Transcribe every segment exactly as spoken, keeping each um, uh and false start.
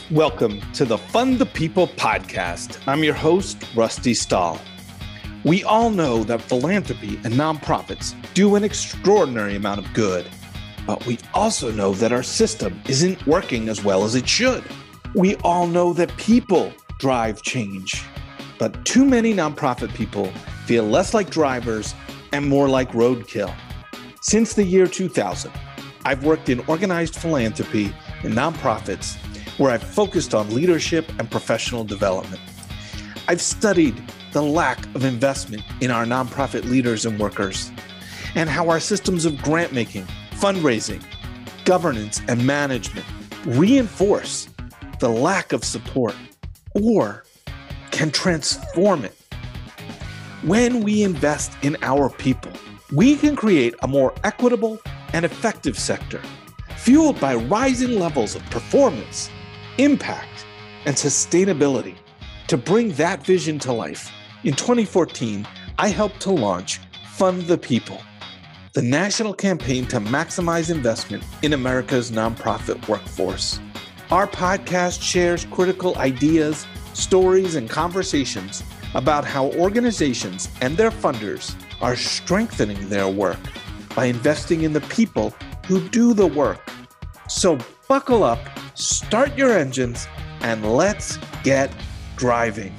Welcome to the Fund the People podcast. I'm your host, Rusty Stahl. We all know that philanthropy and nonprofits do an extraordinary amount of good, but we also know that our system isn't working as well as it should. We all know that people drive change, but too many nonprofit people feel less like drivers and more like roadkill. Since the year two thousand, I've worked in organized philanthropy and nonprofits where I've focused on leadership and professional development. I've studied the lack of investment in our nonprofit leaders and workers, and how our systems of grant making, fundraising, governance, and management reinforce the lack of support or can transform it. When we invest in our people, we can create a more equitable and effective sector, fueled by rising levels of performance, impact, and sustainability. To bring that vision to life, in twenty fourteen, I helped to launch Fund the People, the national campaign to maximize investment in America's nonprofit workforce. Our podcast shares critical ideas, stories, and conversations about how organizations and their funders are strengthening their work by investing in the people who do the work. So buckle up, start your engines, and let's get driving.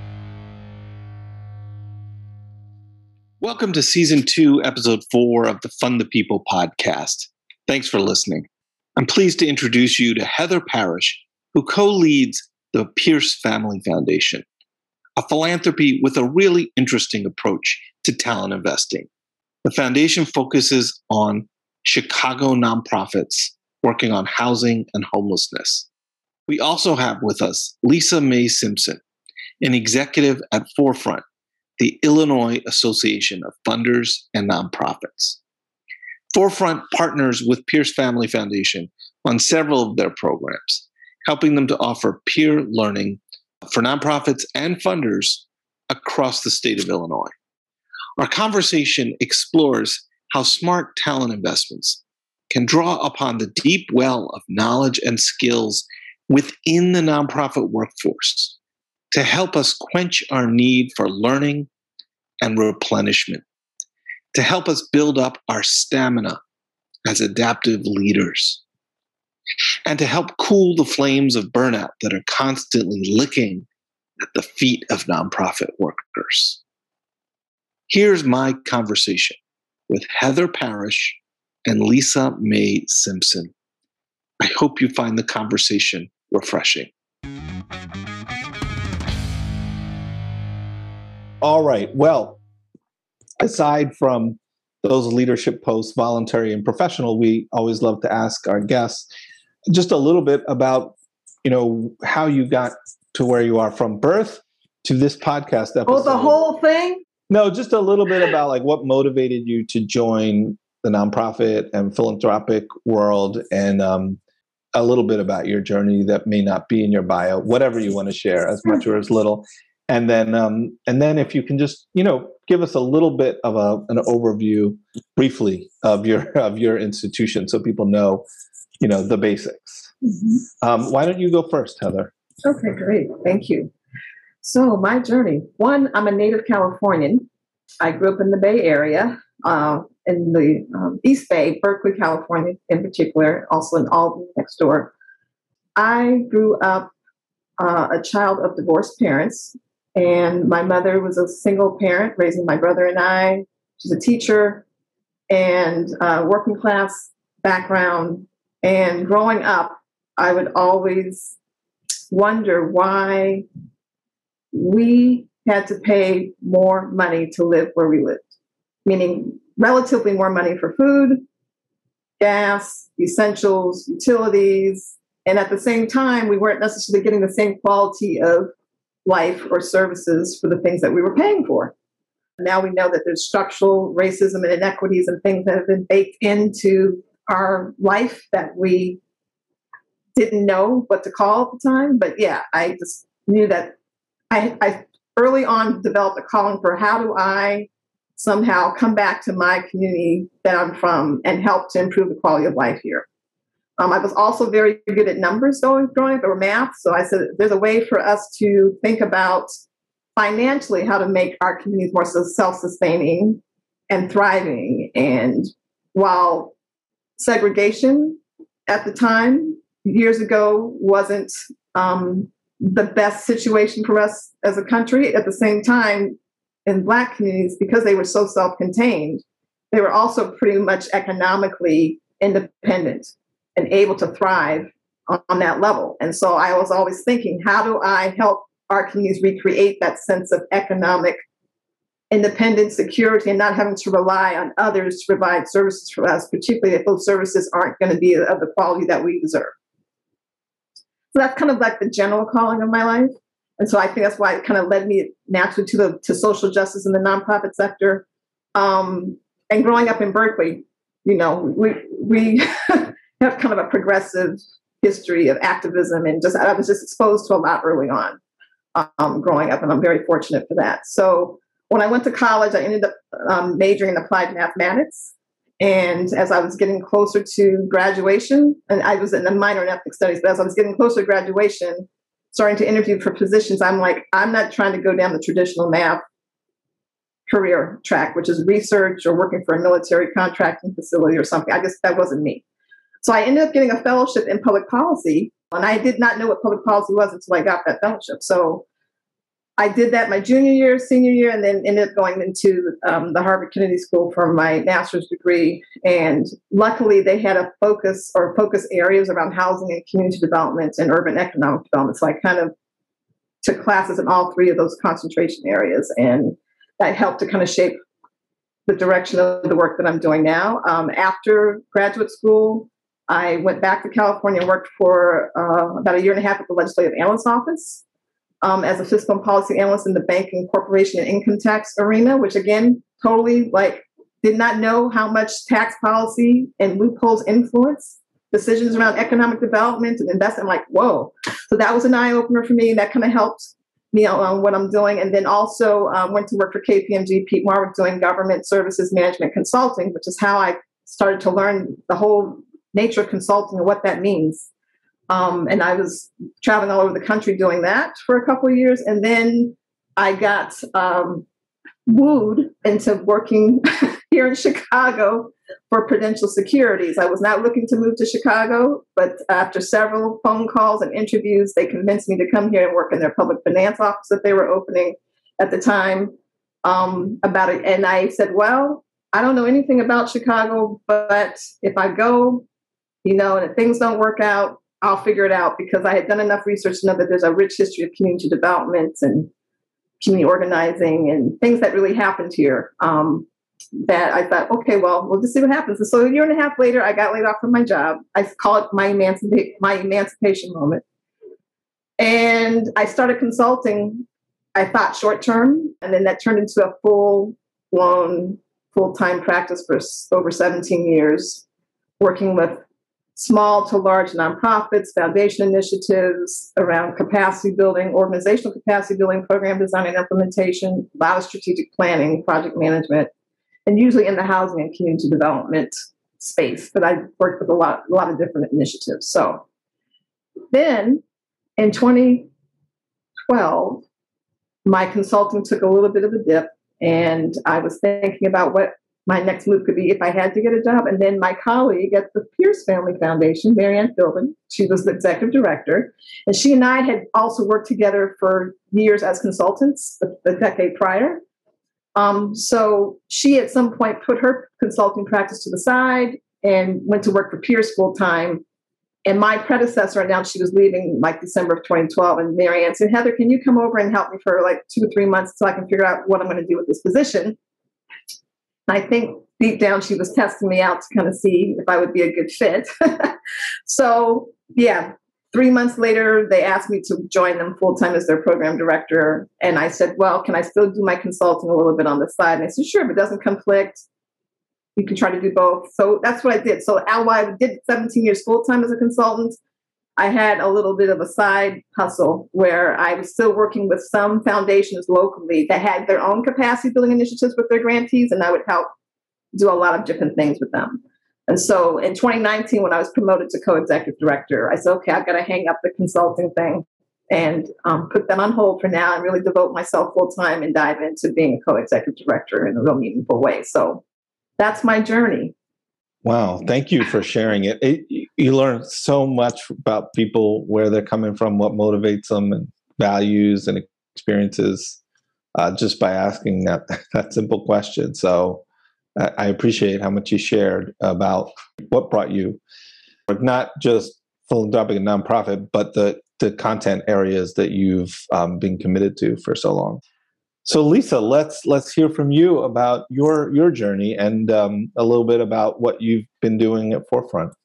Welcome to Season two, Episode four of the Fund the People podcast. Thanks for listening. I'm pleased to introduce you to Heather Parrish, who co-leads the Pierce Family Foundation, a philanthropy with a really interesting approach to talent investing. The foundation focuses on Chicago nonprofits working on housing and homelessness. We also have with us Lisa Mae Simpson, an executive at Forefront, the Illinois Association of Funders and Nonprofits. Forefront partners with Pierce Family Foundation on several of their programs, helping them to offer peer learning for nonprofits and funders across the state of Illinois. Our conversation explores how smart talent investments can draw upon the deep well of knowledge and skills within the nonprofit workforce to help us quench our need for learning and replenishment, to help us build up our stamina as adaptive leaders, and to help cool the flames of burnout that are constantly licking at the feet of nonprofit workers. Here's my conversation with Heather Parrish and Lisa Mae Simpson. I hope you find the conversation refreshing. All right. Well, aside from those leadership posts, voluntary and professional, we always love to ask our guests just a little bit about, you know, how you got to where you are from birth to this podcast episode. Oh, the whole thing? No, just a little bit about like what motivated you to join the nonprofit and philanthropic world, and um, a little bit about your journey that may not be in your bio, whatever you want to share, as much or as little. And then, um, and then if you can just, you know, give us a little bit of a, an overview briefly of your, of your institution so people know, you know, the basics. Mm-hmm. Um, why don't you go first, Heather? Okay, great. Thank you. So my journey, one, I'm a native Californian. I grew up in the Bay Area, uh, in the um, East Bay, Berkeley, California in particular, also in Albany next door. I grew up uh, a child of divorced parents, and my mother was a single parent raising my brother and I. She's a teacher and uh, working class background. And growing up, I would always wonder why we had to pay more money to live where we lived, meaning relatively more money for food, gas, essentials, utilities. And at the same time, we weren't necessarily getting the same quality of life or services for the things that we were paying for. Now we know that there's structural racism and inequities and things that have been baked into our life that we didn't know what to call at the time. But yeah, I just knew that I, I early on developed a calling for how do I somehow come back to my community that I'm from and help to improve the quality of life here. Um, I was also very good at numbers going, growing up, or math. So I said, there's a way for us to think about financially how to make our communities more self-sustaining and thriving. And while segregation at the time, years ago, wasn't um, the best situation for us as a country, at the same time, in Black communities, because they were so self-contained, they were also pretty much economically independent and able to thrive on, on that level. And so I was always thinking, how do I help our communities recreate that sense of economic independence, security, and not having to rely on others to provide services for us, particularly if those services aren't going to be of the quality that we deserve. So that's kind of like the general calling of my life. And so I think that's why it kind of led me naturally to the to social justice in the nonprofit sector. Um, and growing up in Berkeley, you know, we we have kind of a progressive history of activism, and just I was just exposed to a lot early on um, growing up, and I'm very fortunate for that. So when I went to college, I ended up um, majoring in applied mathematics. And as I was getting closer to graduation, and I was in a minor in ethnic studies, but as I was getting closer to graduation, starting to interview for positions, I'm like, I'm not trying to go down the traditional math career track, which is research or working for a military contracting facility or something. I just, that wasn't me. So I ended up getting a fellowship in public policy, and I did not know what public policy was until I got that fellowship. So I did that my junior year, senior year, and then ended up going into um, the Harvard Kennedy School for my master's degree. And luckily, they had a focus or focus areas around housing and community development and urban economic development. So I kind of took classes in all three of those concentration areas, and that helped to kind of shape the direction of the work that I'm doing now. Um, after graduate school, I went back to California and worked for uh, about a year and a half at the Legislative Analyst's Office. Um, as a fiscal and policy analyst in the banking, corporation, and income tax arena, which again, totally like did not know how much tax policy and loopholes influence decisions around economic development and investment. I'm like, whoa. So that was an eye opener for me. That kind of helped me on what I'm doing. And then also um, went to work for K P M G, Pete Marwick, doing government services management consulting, which is how I started to learn the whole nature of consulting and what that means. Um, and I was traveling all over the country doing that for a couple of years. And then I got um, wooed into working here in Chicago for Prudential Securities. I was not looking to move to Chicago, but after several phone calls and interviews, they convinced me to come here and work in their public finance office that they were opening at the time. Um, about it. And I said, well, I don't know anything about Chicago, but if I go, you know, and if things don't work out, I'll figure it out, because I had done enough research to know that there's a rich history of community development and community organizing and things that really happened here. Um, that I thought, okay, well, we'll just see what happens. And so a year and a half later, I got laid off from my job. I call it my, emancipa- my emancipation moment. And I started consulting, I thought short term, and then that turned into a full-blown, full-time practice for over seventeen years, working with small to large nonprofits, foundation initiatives around capacity building, organizational capacity building, program design and implementation, a lot of strategic planning, project management, and usually in the housing and community development space. But I worked with a lot, a lot of different initiatives. So then in twenty twelve, my consulting took a little bit of a dip, and I was thinking about what my next move could be if I had to get a job. And then my colleague at the Pierce Family Foundation, Marianne Philbin, she was the executive director, and she and I had also worked together for years as consultants, the, the decade prior. Um, so she at some point put her consulting practice to the side and went to work for Pierce full time. And my predecessor announced she was leaving like December of twenty twelve. And Marianne said, Heather, can you come over and help me for like two or three months so I can figure out what I'm going to do with this position? I think deep down she was testing me out to kind of see if I would be a good fit. So yeah, three months later, they asked me to join them full-time as their program director. And I said, well, can I still do my consulting a little bit on the side? And they said, sure, if it doesn't conflict, you can try to do both. So that's what I did. So while I did seventeen years full-time as a consultant, I had a little bit of a side hustle where I was still working with some foundations locally that had their own capacity building initiatives with their grantees, and I would help do a lot of different things with them. And so in twenty nineteen, when I was promoted to co-executive director, I said, okay, I've got to hang up the consulting thing and um, put them on hold for now and really devote myself full time and dive into being a co-executive director in a real meaningful way. So that's my journey. Wow. Thank you for sharing it. it. You learn so much about people, where they're coming from, what motivates them, and values and experiences, uh, just by asking that, that simple question. So I, I appreciate how much you shared about what brought you, not just philanthropic and nonprofit, but the, the content areas that you've um, been committed to for so long. So Lisa, let's let's hear from you about your your journey and um, a little bit about what you've been doing at Forefront.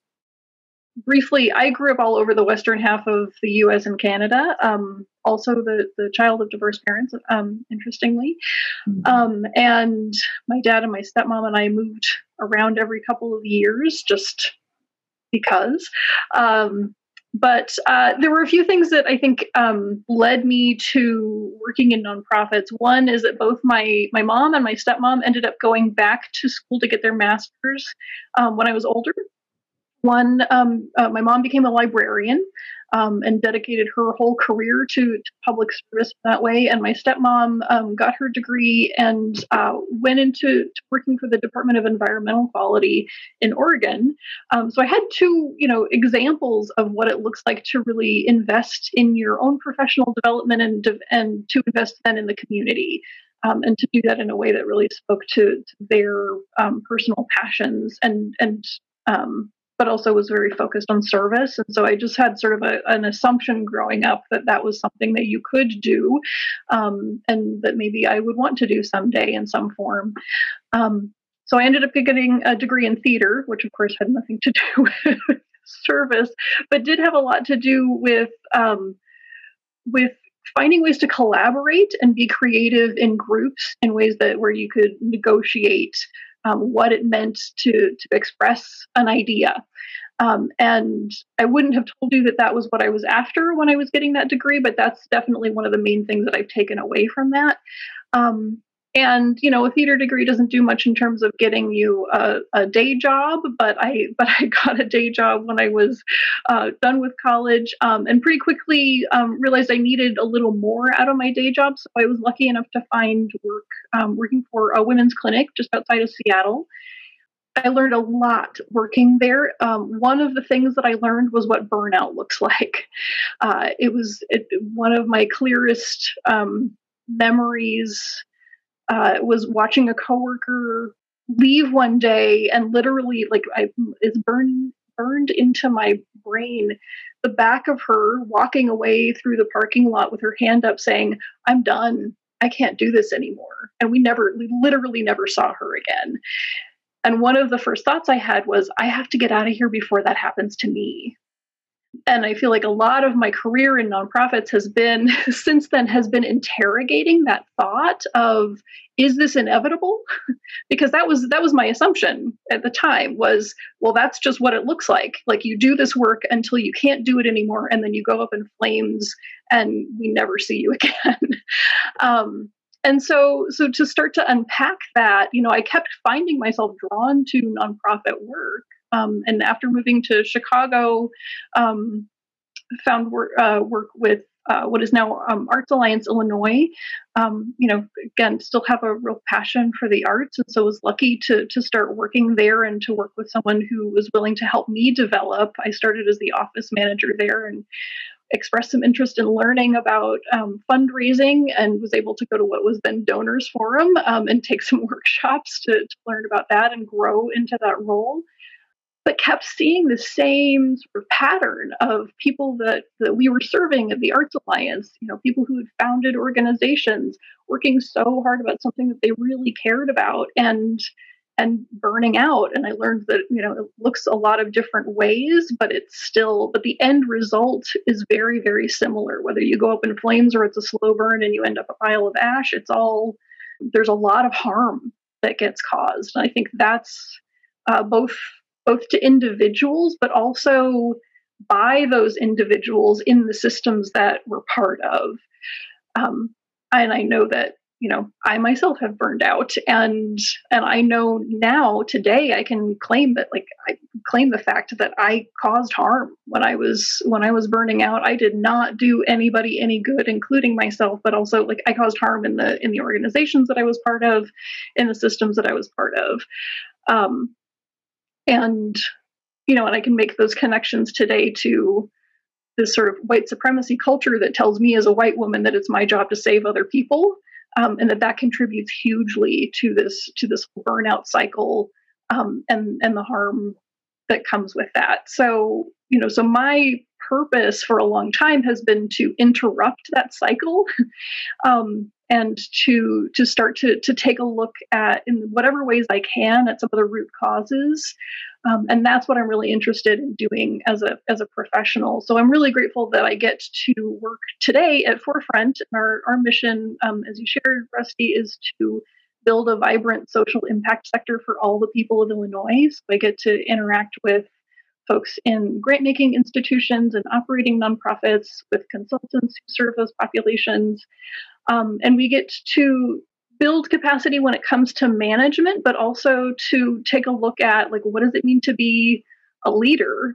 Briefly, I grew up all over the western half of the U S and Canada. Um, also, the the child of diverse parents, um, interestingly, mm-hmm. um, and my dad and my stepmom and I moved around every couple of years just because. Um, But uh, there were a few things that I think um, led me to working in nonprofits. One is that both my my mom and my stepmom ended up going back to school to get their master's um, when I was older. One, um, uh, my mom became a librarian um, and dedicated her whole career to, to public service that way. And my stepmom um, got her degree and uh, went into working for the Department of Environmental Quality in Oregon. Um, so I had two, you know, examples of what it looks like to really invest in your own professional development and to, and to invest then in the community. Um, and to do that in a way that really spoke to, to their um, personal passions and and um, but also was very focused on service. And so I just had sort of a, an assumption growing up that that was something that you could do um, and that maybe I would want to do someday in some form. Um, so I ended up getting a degree in theater, which of course had nothing to do with service, but did have a lot to do with um, with finding ways to collaborate and be creative in groups in ways that where you could negotiate Um, what it meant to to express an idea. Um, and I wouldn't have told you that that was what I was after when I was getting that degree, but that's definitely one of the main things that I've taken away from that. Um, and, you know, a theater degree doesn't do much in terms of getting you a, a day job, but I but I got a day job when I was uh, done with college um, and pretty quickly um, realized I needed a little more out of my day job. So I was lucky enough to find work um, working for a women's clinic just outside of Seattle. I learned a lot working there. Um, one of the things that I learned was what burnout looks like. Uh, it was it, one of my clearest um, memories uh, was watching a coworker leave one day and literally like I, it's burned burned into my brain the back of her walking away through the parking lot with her hand up saying, "I'm done. I can't do this anymore." And we never, we literally never saw her again. And one of the first thoughts I had was, I have to get out of here before that happens to me. And I feel like a lot of my career in nonprofits has been, since then, has been interrogating that thought of, is this inevitable? Because that was that was my assumption at the time was, well, that's just what it looks like. Like you do this work until you can't do it anymore, and then you go up in flames, and we never see you again. um, And so, so to start to unpack that, you know, I kept finding myself drawn to nonprofit work. Um, and after moving to Chicago, um, found work, uh, work with uh, what is now um, Arts Alliance Illinois. Um, you know, again, still have a real passion for the arts, and so was lucky to to start working there and to work with someone who was willing to help me develop. I started as the office manager there and expressed some interest in learning about um, fundraising and was able to go to what was then Donors Forum um, and take some workshops to, to learn about that and grow into that role. But kept seeing the same sort of pattern of people that, that we were serving at the Arts Alliance, you know, people who had founded organizations working so hard about something that they really cared about and and burning out. And I learned that, you know, it looks a lot of different ways, but it's still, but the end result is very, very similar. Whether you go up in flames or it's a slow burn and you end up a pile of ash, it's all, there's a lot of harm that gets caused. And I think that's uh, both, both to individuals, but also by those individuals in the systems that we're part of. Um, and I know that you know, I myself have burned out, and and I know now today I can claim that, like, I claim the fact that I caused harm when I was when I was burning out. I did not do anybody any good, including myself, but also, like, I caused harm in the in the organizations that I was part of, in the systems that I was part of, um, and you know, and I can make those connections today to this sort of white supremacy culture that tells me as a white woman that it's my job to save other people. Um, and that that contributes hugely to this to this burnout cycle, um, and and the harm that comes with that. So, you know, so my purpose for a long time has been to interrupt that cycle, um, and to to start to to take a look at, in whatever ways I can, at some of the root causes. Um, and that's what I'm really interested in doing as a as a professional. So I'm really grateful that I get to work today at Forefront. And our, our mission, um, as you shared, Rusty, is to build a vibrant social impact sector for all the people of Illinois. So I get to interact with folks in grant-making institutions and operating nonprofits, with consultants who serve those populations. Um, and we get to build capacity when it comes to management, but also to take a look at, like, what does it mean to be a leader?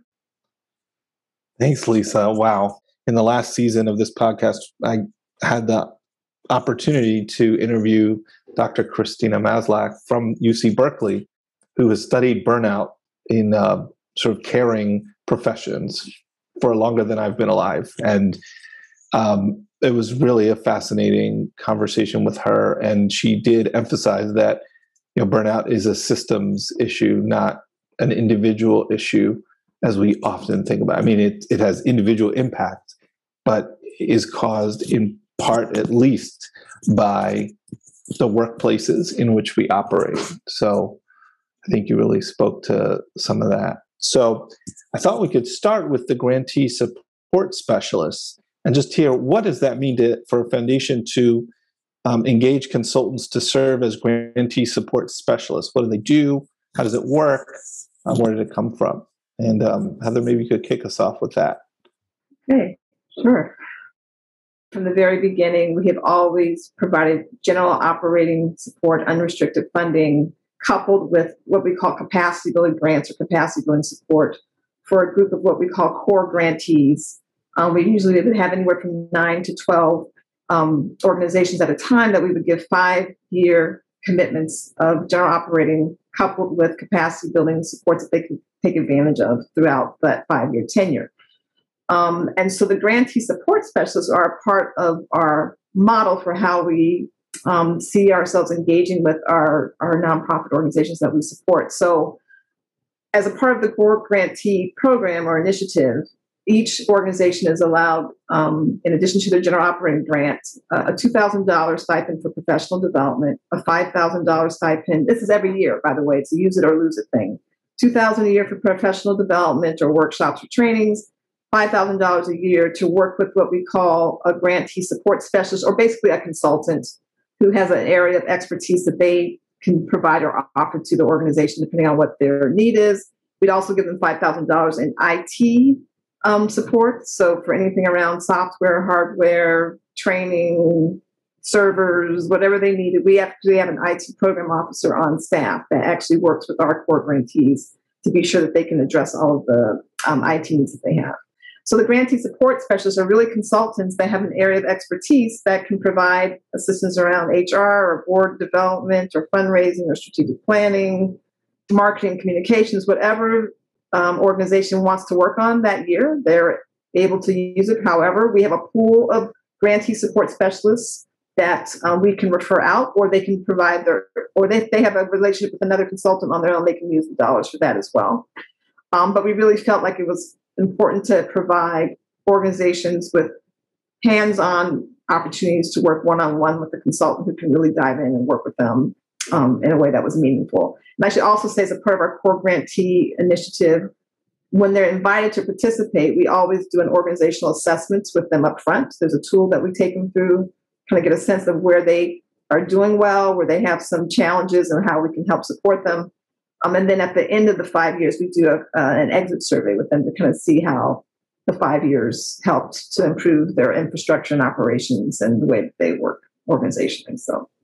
Thanks, Lisa. Wow. In the last season of this podcast, I had the opportunity to interview Doctor Christina Maslach from U C Berkeley, who has studied burnout in uh, sort of caring professions for longer than I've been alive. And um, it was really a fascinating conversation with her. And she did emphasize that, you know, burnout is a systems issue, not an individual issue, as we often think about. I mean, it, it has individual impact, but is caused in part, at least, by the workplaces in which we operate. So I think you really spoke to some of that. So I thought we could start with the grantee support specialists and just hear, what does that mean to, for a foundation to um, engage consultants to serve as grantee support specialists? What do they do? How does it work? Um, where did it come from? And um, Heather, maybe you could kick us off with that. Okay, sure. From the very beginning, we have always provided general operating support, unrestricted funding, coupled with what we call capacity building grants or capacity building support for a group of what we call core grantees. Um, we usually would have anywhere from nine to twelve um, organizations at a time that we would give five-year commitments of general operating, coupled with capacity building supports that they can take advantage of throughout that five-year tenure. Um, and so the grantee support specialists are a part of our model for how we um, see ourselves engaging with our, our nonprofit organizations that we support. So as a part of the core grantee program or initiative, each organization is allowed, um, in addition to their general operating grant, uh, a two thousand dollars stipend for professional development, a five thousand dollars stipend. This is every year, by the way. It's a use it or lose it thing. two thousand dollars a year for professional development or workshops or trainings, five thousand dollars a year to work with what we call a grantee support specialist, or basically a consultant who has an area of expertise that they can provide or offer to the organization, depending on what their need is. We'd also give them five thousand dollars in I T um, support. So for anything around software, hardware, training, servers, whatever they needed, we actually have an I T program officer on staff that actually works with our core grantees to be sure that they can address all of the um, I T needs that they have. So the grantee support specialists are really consultants that have an area of expertise that can provide assistance around H R or board development or fundraising or strategic planning, marketing, communications, whatever um, organization wants to work on that year. They're able to use it. However, we have a pool of grantee support specialists that um, we can refer out, or they can provide their, or they, they have a relationship with another consultant on their own. They can use the dollars for that as well. Um, but we really felt like it was important to provide organizations with hands-on opportunities to work one-on-one with the consultant who can really dive in and work with them um, in a way that was meaningful. And I should also say, as a part of our core grantee initiative, when they're invited to participate, we always do an organizational assessment with them up front. There's a tool that we take them through, kind of get a sense of where they are doing well, where they have some challenges, and how we can help support them. Um, and then at the end of the five years, we do a, uh, an exit survey with them to kind of see how the five years helped to improve their infrastructure and operations and the way that they work organizationally. So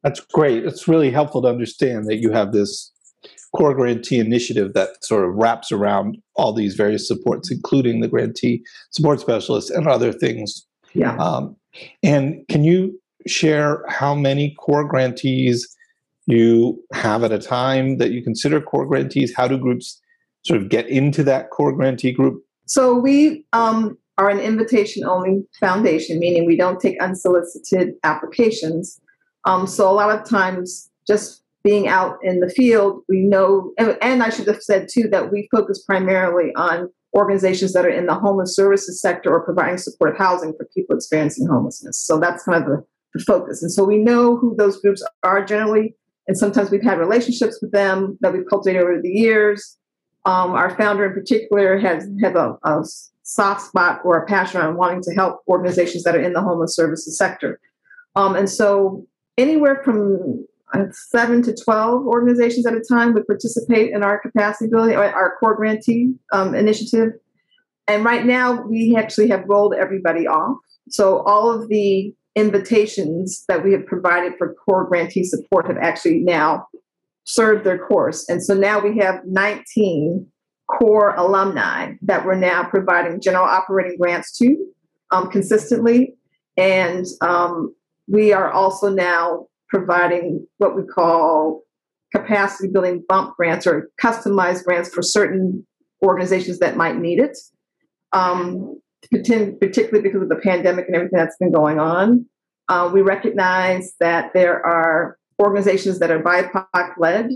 That's great. It's really helpful to understand that you have this core grantee initiative that sort of wraps around all these various supports, including the grantee support specialists and other things. Yeah. Um, and can you share how many core grantees you have at a time that you consider core grantees? How do groups sort of get into that core grantee group? So we um, are an invitation-only foundation, meaning we don't take unsolicited applications. Um, so a lot of times, just being out in the field, we know, and, and I should have said too, that we focus primarily on organizations that are in the homeless services sector or providing supportive housing for people experiencing homelessness. So that's kind of the, the focus. And so we know who those groups are generally, and sometimes we've had relationships with them that we've cultivated over the years. Um, our founder in particular has, has a, a soft spot or a passion on wanting to help organizations that are in the homeless services sector. Um, and so anywhere from uh, seven to twelve organizations at a time would participate in our capacity building, or our core grantee um, initiative. And right now we actually have rolled everybody off. So all of the invitations that we have provided for core grantee support have actually now served their course. And so now we have nineteen core alumni that we're now providing general operating grants to um, consistently. And um, we are also now providing what we call capacity building bump grants or customized grants for certain organizations that might need it, um, particularly because of the pandemic and everything that's been going on. Uh, we recognize that there are organizations that are B I P O C-led,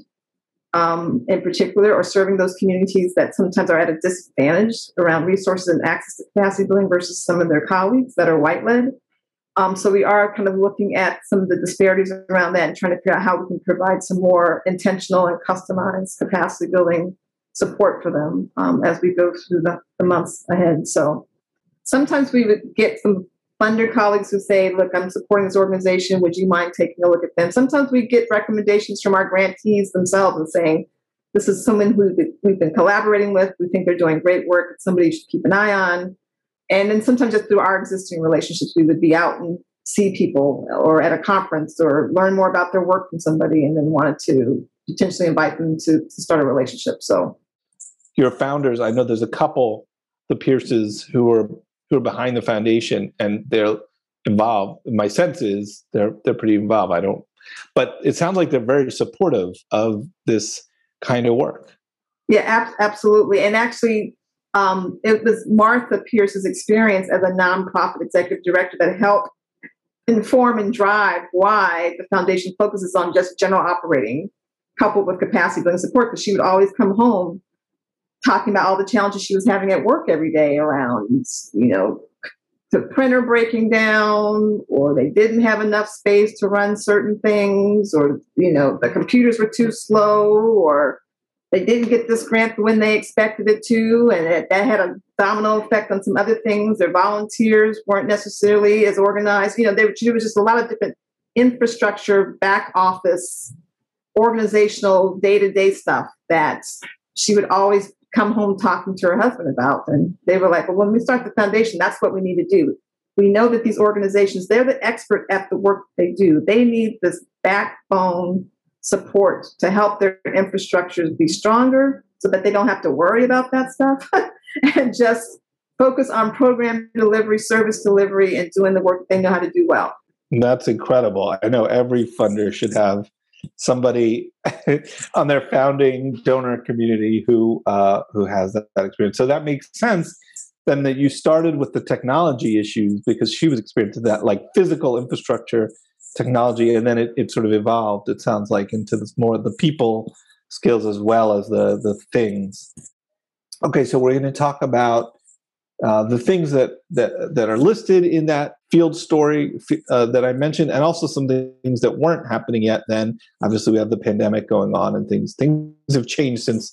um, in particular, or serving those communities that sometimes are at a disadvantage around resources and access to capacity building versus some of their colleagues that are white-led. Um, so we are kind of looking at some of the disparities around that and trying to figure out how we can provide some more intentional and customized capacity building support for them um, as we go through the, the months ahead. So sometimes we would get some funder colleagues who say, look, I'm supporting this organization. Would you mind taking a look at them? Sometimes we get recommendations from our grantees themselves and saying, this is someone who we've been collaborating with. We think they're doing great work. It's somebody you should keep an eye on. And then sometimes just through our existing relationships, we would be out and see people or at a conference or learn more about their work from somebody and then wanted to potentially invite them to, to start a relationship. So your founders, I know there's a couple, the Pierces, who are who are behind the foundation and they're involved. My sense is they're they're pretty involved. I don't, but it sounds like they're very supportive of this kind of work. Yeah, ab- absolutely. And actually, um, it was Martha Pierce's experience as a nonprofit executive director that helped inform and drive why the foundation focuses on just general operating, coupled with capacity building support, because she would always come home talking about all the challenges she was having at work every day around, you know, the printer breaking down, or they didn't have enough space to run certain things, or, you know, the computers were too slow, or they didn't get this grant when they expected it to, and it, that had a domino effect on some other things. Their volunteers weren't necessarily as organized. You know, there, there was just a lot of different infrastructure, back office, organizational, day-to-day stuff that she would always come home talking to her husband about. And they were like, well, when we start the foundation, that's what we need to do. We know that these organizations, they're the expert at the work they do. They need this backbone support to help their infrastructures be stronger so that they don't have to worry about that stuff and just focus on program delivery, service delivery, and doing the work they know how to do well. That's incredible. I know every funder should have somebody on their founding donor community who uh, who has that, that experience. So that makes sense then that you started with the technology issues because she was experiencing that, like physical infrastructure technology, and then it, it sort of evolved, it sounds like, into this more of the people skills as well as the the things. Okay, so we're going to talk about uh, the things that, that that are listed in that field story uh, that I mentioned, and also some things that weren't happening yet then. Obviously, we have the pandemic going on, and things things have changed since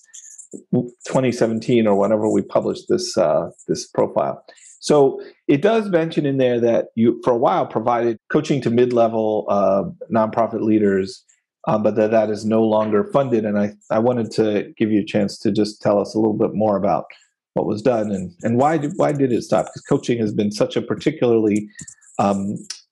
twenty seventeen or whenever we published this uh, this profile. So it does mention in there that you, for a while, provided coaching to mid-level uh, nonprofit leaders, um, but that that is no longer funded. And I, I wanted to give you a chance to just tell us a little bit more about what was done and, and why did, why did it stop? Because coaching has been such a particularly um,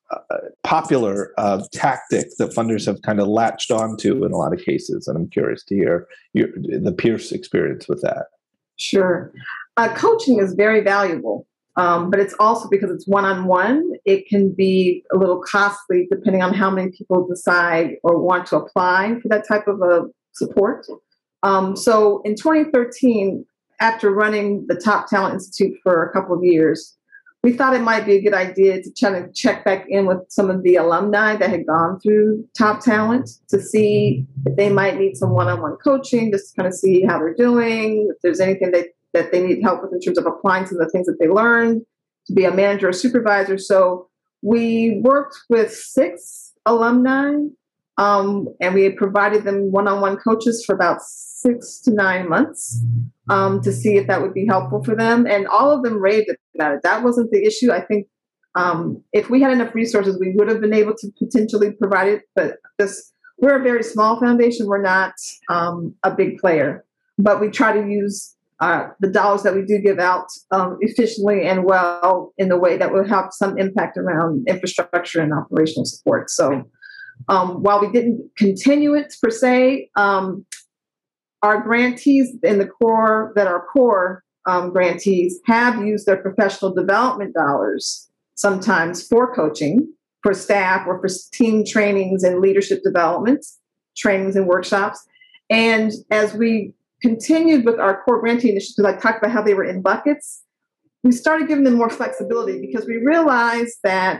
uh, popular uh, tactic that funders have kind of latched onto in a lot of cases. And I'm curious to hear your, the Pierce experience with that. Sure. Uh, coaching is very valuable, um, but it's also because it's one-on-one. It can be a little costly depending on how many people decide or want to apply for that type of a support. Um, so in twenty thirteen, after running the Top Talent Institute for a couple of years, we thought it might be a good idea to try to check back in with some of the alumni that had gone through Top Talent to see if they might need some one-on-one coaching, just to kind of see how they're doing, if there's anything that, that they need help with in terms of applying some of the things that they learned to be a manager or supervisor. So we worked with six alumni, um, and we provided them one-on-one coaches for about six to nine months um, to see if that would be helpful for them. And all of them raved about it. That wasn't the issue. I think um, if we had enough resources, we would have been able to potentially provide it. But this, we're a very small foundation. We're not um, a big player, but we try to use uh, the dollars that we do give out um, efficiently and well in the way that will have some impact around infrastructure and operational support. So um, while we didn't continue it per se, um, our grantees in the core, that are core um, grantees, have used their professional development dollars sometimes for coaching, for staff, or for team trainings and leadership development, trainings and workshops. And as we continued with our core grantee initiatives, I talked about how they were in buckets, we started giving them more flexibility because we realized that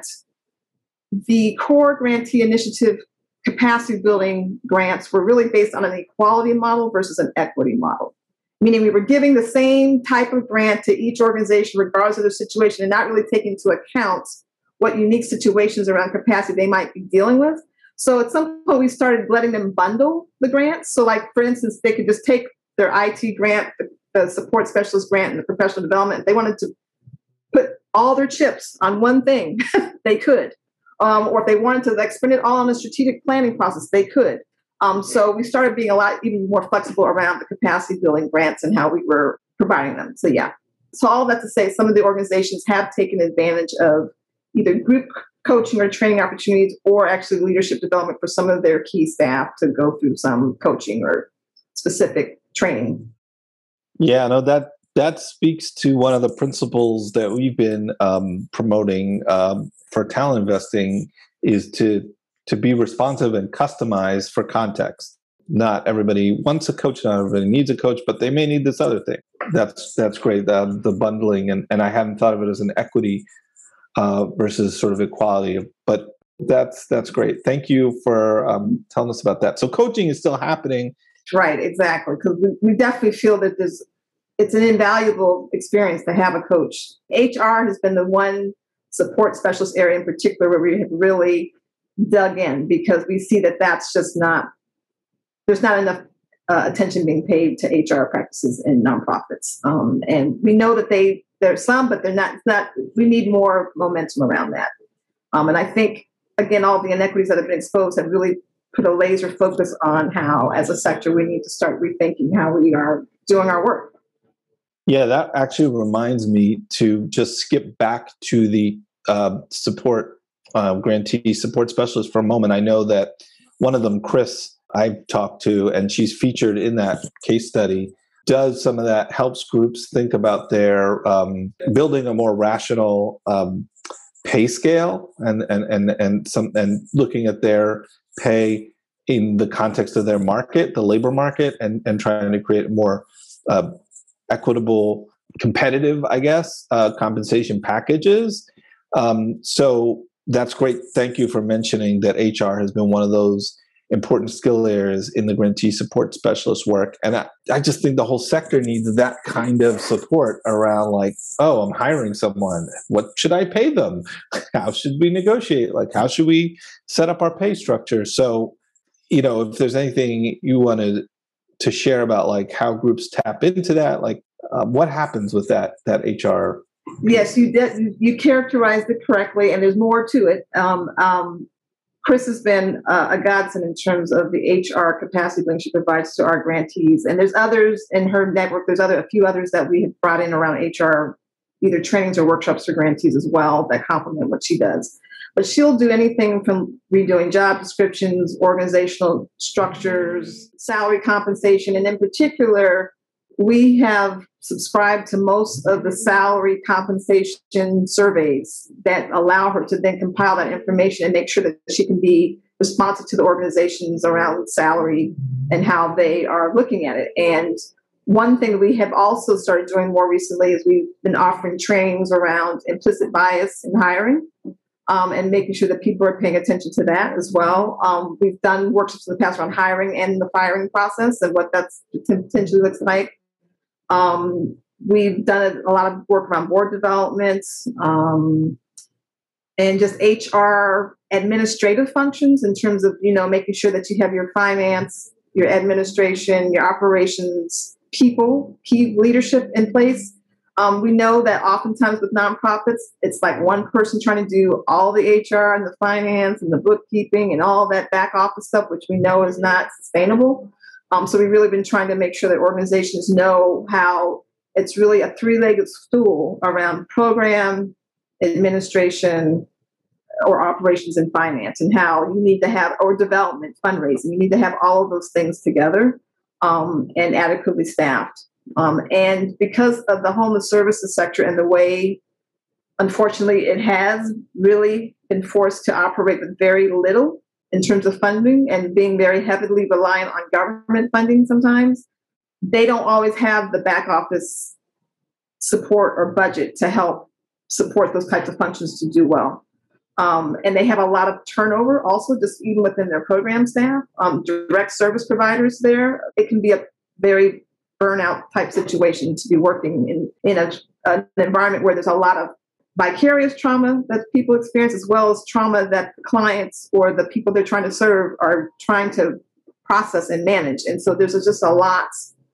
the core grantee initiative capacity building grants were really based on an equality model versus an equity model, meaning we were giving the same type of grant to each organization regardless of their situation and not really taking into account what unique situations around capacity they might be dealing with. So at some point we started letting them bundle the grants. So like, for instance, they could just take their I T grant, the, the support specialist grant, and the professional development. If they wanted to put all their chips on one thing, they could. Um, or if they wanted to like spend it all on a strategic planning process, they could. Um, so we started being a lot even more flexible around the capacity building grants and how we were providing them. So yeah, so all that to say, some of the organizations have taken advantage of either group coaching or training opportunities, or actually leadership development for some of their key staff to go through some coaching or specific training. Yeah, no, that that speaks to one of the principles that we've been um, promoting um, for talent investing, is to to be responsive and customized for context. Not everybody wants a coach, not everybody needs a coach, but they may need this other thing. That's that's great. Um, the bundling, and, and I hadn't thought of it as an equity uh, versus sort of equality, but that's that's great. Thank you for um, telling us about that. So coaching is still happening. Right, exactly. Because we, we definitely feel that there's it's an invaluable experience to have a coach. H R has been the one support specialist area in particular where we have really dug in, because we see that that's just not, there's not enough uh, attention being paid to H R practices in nonprofits. Um, and we know that they, there's some, but they're not, not, we need more momentum around that. Um, and I think, again, all the inequities that have been exposed have really put a laser focus on how, as a sector, we need to start rethinking how we are doing our work. Yeah, that actually reminds me to just skip back to the uh, support uh, grantee support specialist for a moment. I know that one of them, Chris, I've talked to, and she's featured in that case study, does some of that, helps groups think about their um, building a more rational um, pay scale and and and and some and looking at their pay in the context of their market, the labor market, and and trying to create more uh, equitable, competitive, I guess, uh, compensation packages. Um, so that's great. Thank you for mentioning that H R has been one of those important skill areas in the grantee support specialist work. And I, I just think the whole sector needs that kind of support around like, oh, I'm hiring someone. What should I pay them? How should we negotiate? Like, how should we set up our pay structure? So, you know, if there's anything you wanted to share about like how groups tap into that, like uh, what happens with that, that H R? Yes, you did. You characterized it correctly, and there's more to it. Um, um, Chris has been uh, a godsend in terms of the H R capacity building she provides to our grantees. And there's others in her network. There's other a few others that we have brought in around H R, either trainings or workshops for grantees as well, that complement what she does. But she'll do anything from redoing job descriptions, organizational structures, salary compensation, and in particular, we have subscribed to most of the salary compensation surveys that allow her to then compile that information and make sure that she can be responsive to the organizations around salary and how they are looking at it. And one thing we have also started doing more recently is we've been offering trainings around implicit bias in hiring. Um, and making sure that people are paying attention to that as well. Um, we've done workshops in the past around hiring and the firing process and what that potentially looks like. Um, we've done a lot of work around board development um, and just H R administrative functions in terms of, you know, making sure that you have your finance, your administration, your operations, people, key leadership in place. Um, we know that oftentimes with nonprofits, it's like one person trying to do all the H R and the finance and the bookkeeping and all that back office stuff, which we know is not sustainable. Um, so we've really been trying to make sure that organizations know how it's really a three-legged stool around program, administration, or operations and finance, and how you need to have, or development, fundraising, you need to have all of those things together um, and adequately staffed. Um, and because of the homeless services sector and the way, unfortunately, it has really been forced to operate with very little in terms of funding and being very heavily reliant on government funding sometimes, they don't always have the back office support or budget to help support those types of functions to do well. Um, and they have a lot of turnover also, just even within their program staff, um, direct service providers there. It can be a very burnout type situation to be working in, in a, an environment where there's a lot of vicarious trauma that people experience, as well as trauma that the clients or the people they're trying to serve are trying to process and manage. And so there's just a lot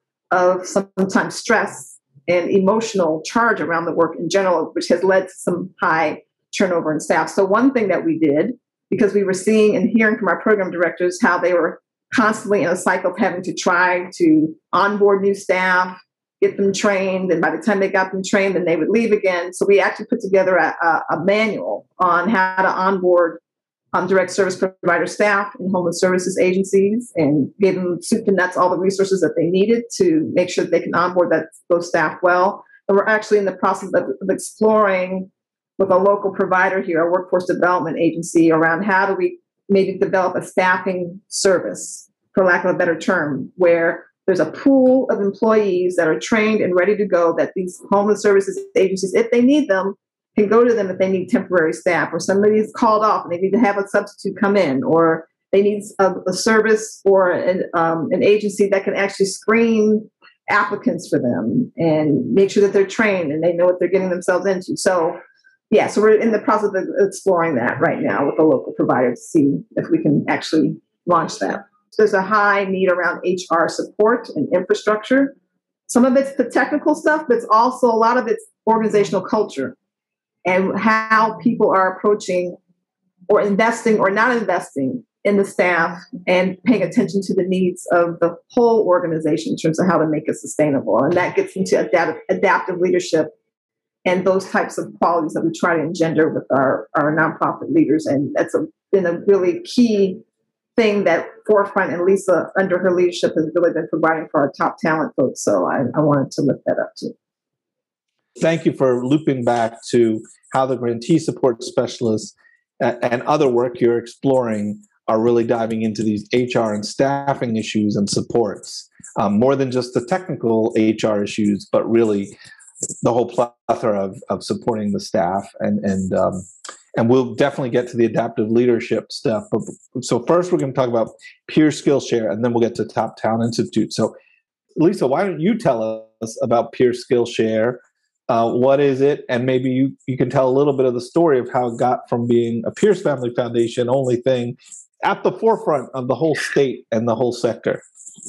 of sometimes stress and emotional charge around the work in general, which has led to some high turnover in staff. So one thing that we did, because we were seeing and hearing from our program directors how they were constantly in a cycle of having to try to onboard new staff, get them trained, and by the time they got them trained, then they would leave again. So we actually put together a, a, a manual on how to onboard um, direct service provider staff in homeless services agencies and gave them soup to nuts all the resources that they needed to make sure that they can onboard that, those staff well. And we're actually in the process of, of exploring with a local provider here, a workforce development agency, around how do we maybe develop a staffing service, for lack of a better term, where there's a pool of employees that are trained and ready to go that these homeless services agencies, if they need them, can go to them if they need temporary staff, or somebody's called off and they need to have a substitute come in, or they need a, a service or an, um, an agency that can actually screen applicants for them and make sure that they're trained and they know what they're getting themselves into. So yeah, so we're in the process of exploring that right now with a local provider to see if we can actually launch that. So there's a high need around H R support and infrastructure. Some of it's the technical stuff, but it's also a lot of it's organizational culture and how people are approaching or investing or not investing in the staff and paying attention to the needs of the whole organization in terms of how to make it sustainable. And that gets into adaptive, adaptive leadership and those types of qualities that we try to engender with our, our nonprofit leaders. And that's a, been a really key thing that Forefront and Lisa, under her leadership, has really been providing for our top talent folks. So I, I wanted to lift that up too. Thank you for looping back to how the grantee support specialists and other work you're exploring are really diving into these H R and staffing issues and supports, um, more than just the technical H R issues, but really the whole plethora of, of supporting the staff. And and um, and we'll definitely get to the adaptive leadership stuff. But, so first, we're going to talk about Peer Skillshare, and then we'll get to Top Talent Institute. So Lisa, why don't you tell us about Peer Skillshare? Uh, what is it? And maybe you, you can tell a little bit of the story of how it got from being a Pierce Family Foundation only thing at the forefront of the whole state and the whole sector.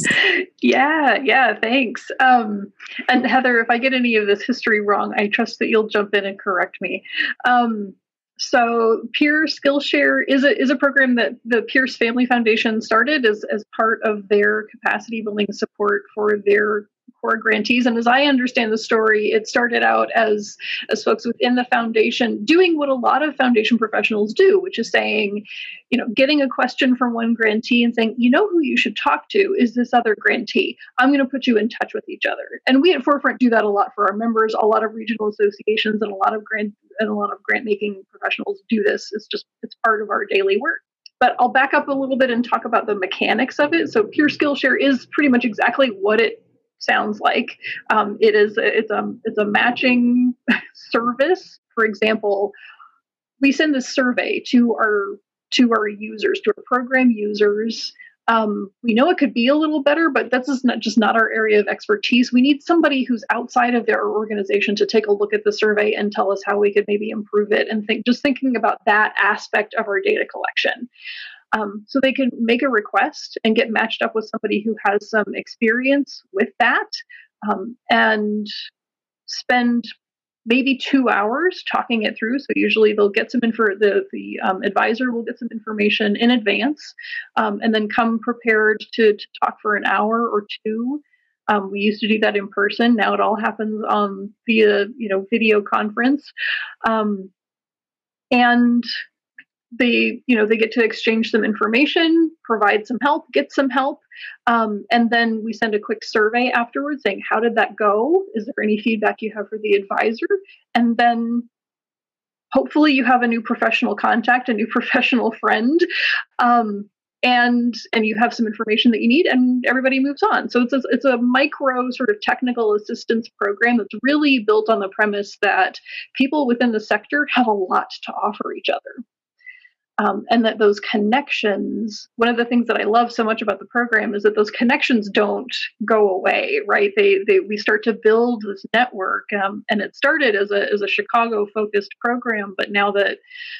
Yeah, yeah, thanks. Um, and Heather, if I get any of this history wrong, I trust that you'll jump in and correct me. Um, so Peer Skillshare is a is a program that the Pierce Family Foundation started as, as part of their capacity building support for their core grantees. And as I understand the story, it started out as, as folks within the foundation doing what a lot of foundation professionals do, which is saying, you know, getting a question from one grantee and saying, you know, who you should talk to is this other grantee. I'm going to put you in touch with each other. And we at Forefront do that a lot for our members. A lot of regional associations and a lot of grant and a lot of grant making professionals do this. It's just, it's part of our daily work. But I'll back up a little bit and talk about the mechanics of it. So Peer Skillshare is pretty much exactly what it sounds like. Um, it is a, it's a it's a matching service. For example, we send this survey to our to our users, to our program users. Um, we know it could be a little better, but that's just not, just not our area of expertise. We need somebody who's outside of their organization to take a look at the survey and tell us how we could maybe improve it, and think just thinking about that aspect of our data collection. Um, so they can make a request and get matched up with somebody who has some experience with that, um, and spend maybe two hours talking it through. So usually they'll get some info, the, the um, advisor will get some information in advance, um, and then come prepared to, to talk for an hour or two. Um, we used to do that in person. Now it all happens um, via, you know, video conference. Um, and they, you know, they get to exchange some information, provide some help, get some help. Um, and then we send a quick survey afterwards saying, how did that go? Is there any feedback you have for the advisor? And then hopefully you have a new professional contact, a new professional friend, um, and and you have some information that you need, and everybody moves on. So it's a, it's a micro sort of technical assistance program that's really built on the premise that people within the sector have a lot to offer each other. Um, and that those connections, one of the things that I love so much about the program is that those connections don't go away, right? They, they we start to build this network, um, and it started as a as a Chicago-focused program, but now that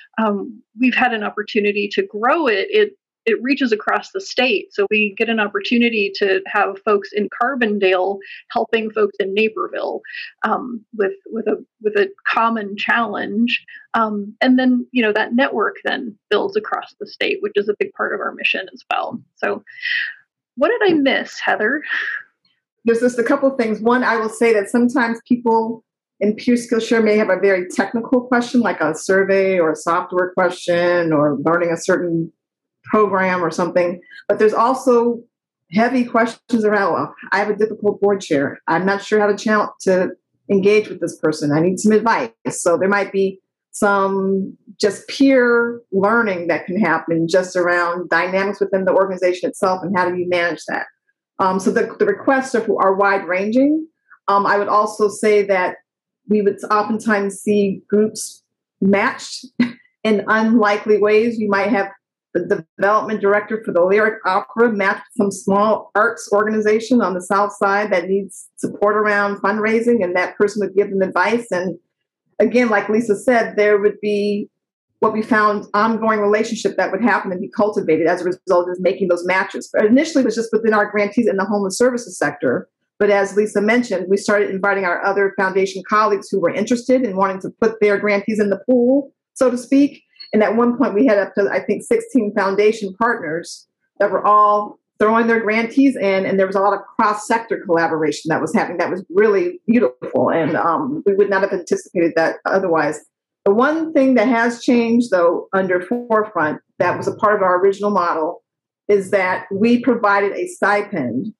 um, we've had an opportunity to grow it, it it reaches across the state. So we get an opportunity to have folks in Carbondale helping folks in Naperville um, with with a with a common challenge, um, and then you know that network then builds across the state, which is a big part of our mission as well. So, what did I miss, Heather? There's just a couple of things. One, I will say that sometimes people in Peer Skillshare may have a very technical question, like a survey or a software question, or learning a certain program or something, but there's also heavy questions around, well, I have a difficult board chair. I'm not sure how to challenge, to engage with this person. I need some advice. So there might be some just peer learning that can happen just around dynamics within the organization itself and how do you manage that. Um, so the, the requests are, are wide ranging. Um, I would also say that we would oftentimes see groups matched in unlikely ways. You might have the development director for the Lyric Opera matched some small arts organization on the South Side that needs support around fundraising, and that person would give them advice. And again, like Lisa said, there would be what we found ongoing relationship that would happen and be cultivated as a result of making those matches. But initially, it was just within our grantees in the homeless services sector. But as Lisa mentioned, we started inviting our other foundation colleagues who were interested in wanting to put their grantees in the pool, so to speak. And at one point, we had up to, I think, sixteen foundation partners that were all throwing their grantees in, and there was a lot of cross-sector collaboration that was happening. That was really beautiful, and um, we would not have anticipated that otherwise. The one thing that has changed, though, under Forefront, that was a part of our original model, is that we provided a stipend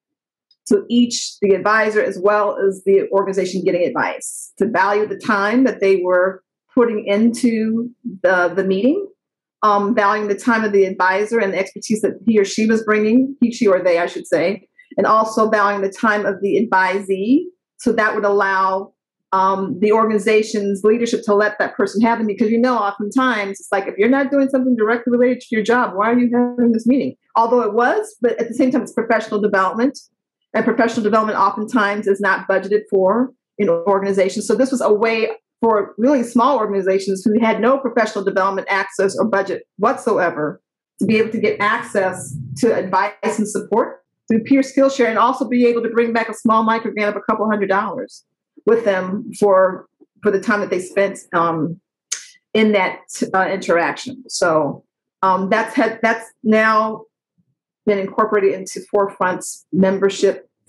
to each, the advisor as well as the organization getting advice, to value the time that they were putting into the, the meeting, um, valuing the time of the advisor and the expertise that he or she was bringing, he, she, or they, I should say, and also valuing the time of the advisee. So that would allow um, the organization's leadership to let that person have it, because, you know, oftentimes it's like, if you're not doing something directly related to your job, why are you having this meeting? Although it was, but at the same time, it's professional development, and professional development oftentimes is not budgeted for in organizations. So this was a way for really small organizations who had no professional development access or budget whatsoever to be able to get access to advice and support through Peer Skillshare, and also be able to bring back a small micro grant of a couple hundred dollars with them for for the time that they spent um, in that uh, interaction. So um, that's had, that's now been incorporated into Forefront's membership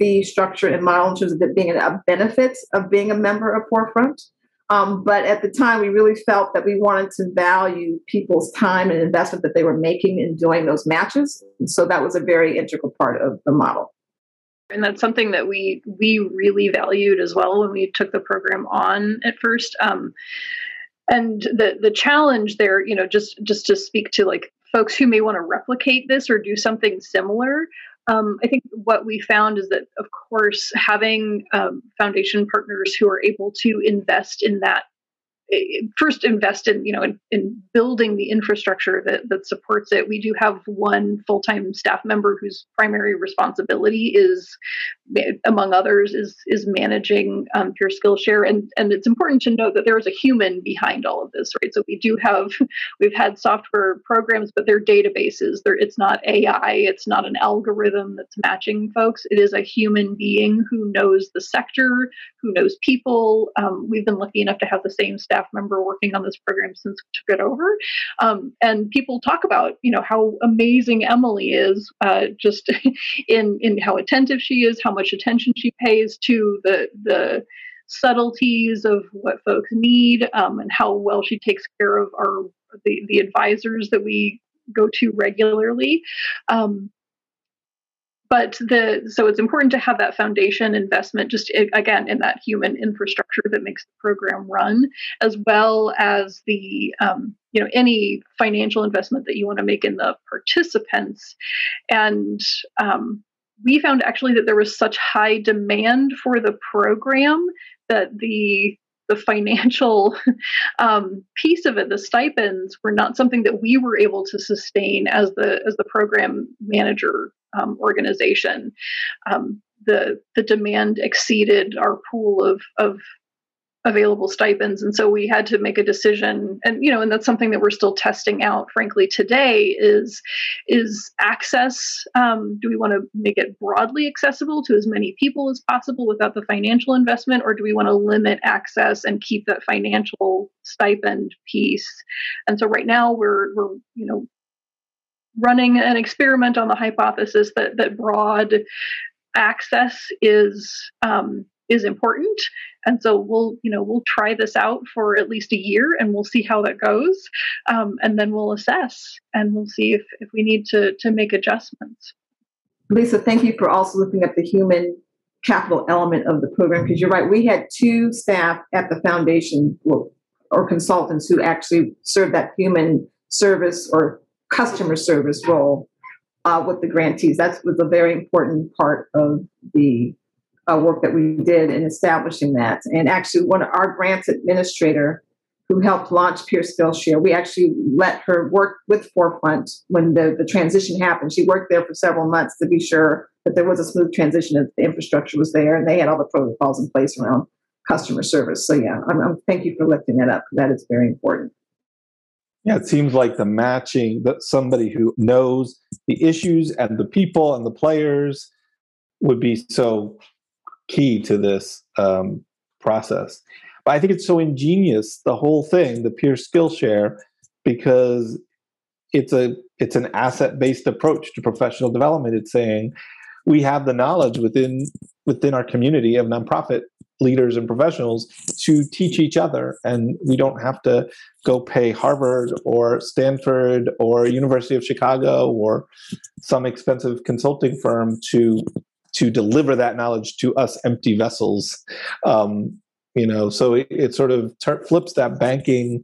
fee structure and model in terms of it being a benefit of being a member of Forefront. Um, but at the time, we really felt that we wanted to value people's time and investment that they were making in doing those matches. And so that was a very integral part of the model. And that's something that we we really valued as well when we took the program on at first. Um, and the the challenge there, you know, just just to speak to like folks who may want to replicate this or do something similar. Um, I think what we found is that, of course, having um, foundation partners who are able to invest in that, first invest in, you know, in, in building the infrastructure that, that supports it. We do have one full-time staff member whose primary responsibility is, among others, is is managing um, Peer Skillshare. And, and it's important to note that there is a human behind all of this, right? So we do have, we've had software programs, but they're databases. They're, it's not A I. It's not an algorithm that's matching folks. It is a human being who knows the sector, who knows people. Um, we've been lucky enough to have the same staff member working on this program since we took it over. Um, and people talk about, you know, how amazing Emily is, uh, just in, in how attentive she is, how much attention she pays to the, the subtleties of what folks need, um, and how well she takes care of our, the, the advisors that we go to regularly. Um, But the so it's important to have that foundation investment, just again in that human infrastructure that makes the program run, as well as the um, you know any financial investment that you want to make in the participants. And um, we found actually that there was such high demand for the program that the the financial um, piece of it, the stipends, were not something that we were able to sustain as the as the program manager um, organization. Um, the the demand exceeded our pool of of available stipends, and so we had to make a decision. And you know, and that's something that we're still testing out. Frankly, today is is access. Um, do we want to make it broadly accessible to as many people as possible without the financial investment, or do we want to limit access and keep that financial stipend piece? And so right now we're we're you know running an experiment on the hypothesis that that broad access is um, is important. And so we'll, you know, we'll try this out for at least a year and we'll see how that goes. Um, and then we'll assess and we'll see if, if we need to, to make adjustments. Lisa, thank you for also looking at the human capital element of the program, because you're right. We had two staff at the foundation or, or consultants who actually served that human service or customer service role uh, with the grantees. That was a very important part of the Uh, work that we did in establishing that. And actually, one of our grants administrator who helped launch Peer Skillshare, we actually let her work with Forefront when the, the transition happened. She worked there for several months to be sure that there was a smooth transition, that the infrastructure was there, and they had all the protocols in place around customer service. So yeah, I'm, I'm, thank you for lifting that up. That is very important. Yeah, it seems like the matching, that somebody who knows the issues and the people and the players would be so key to this um, process. But I think it's so ingenious, the whole thing, the Peer Skillshare, because it's a it's an asset-based approach to professional development. It's saying we have the knowledge within within our community of nonprofit leaders and professionals to teach each other, and we don't have to go pay Harvard or Stanford or University of Chicago or some expensive consulting firm to to deliver that knowledge to us empty vessels. Um, you know, so it, it sort of ter- flips that banking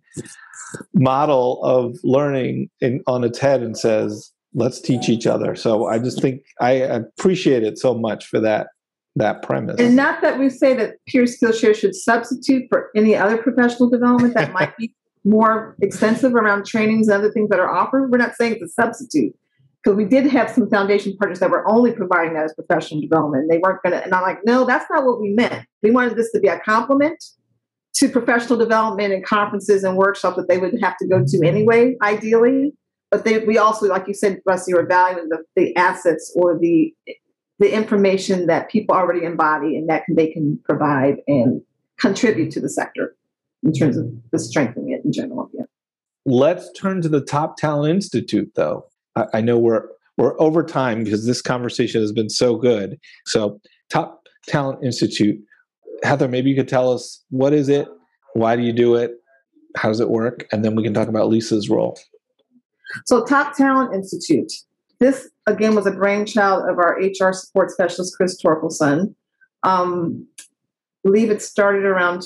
model of learning in, on its head and says, let's teach each other. So I just think I appreciate it so much for that, that premise. And not that we say that Peer Skillshare should substitute for any other professional development that might be more extensive around trainings and other things that are offered. We're not saying it's a substitute. Because we did have some foundation partners that were only providing that as professional development. They weren't going to, and I'm like, no, that's not what we meant. We wanted this to be a complement to professional development and conferences and workshops that they would have to go to anyway, ideally. But they, we also, like you said, Rusty, were valuing the, the assets or the the information that people already embody and that can, they can provide and contribute to the sector in terms of the strengthening it in general. Yeah. Let's turn to the Top Talent Institute, though. I know we're we're over time because this conversation has been so good. So Top Talent Institute. Heather, maybe you could tell us, what is it? Why do you do it? How does it work? And then we can talk about Lisa's role. So Top Talent Institute. This, again, was a brainchild of our H R support specialist, Chris Torkelson. Um, I believe it started around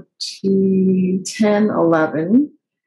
twenty ten, eleven.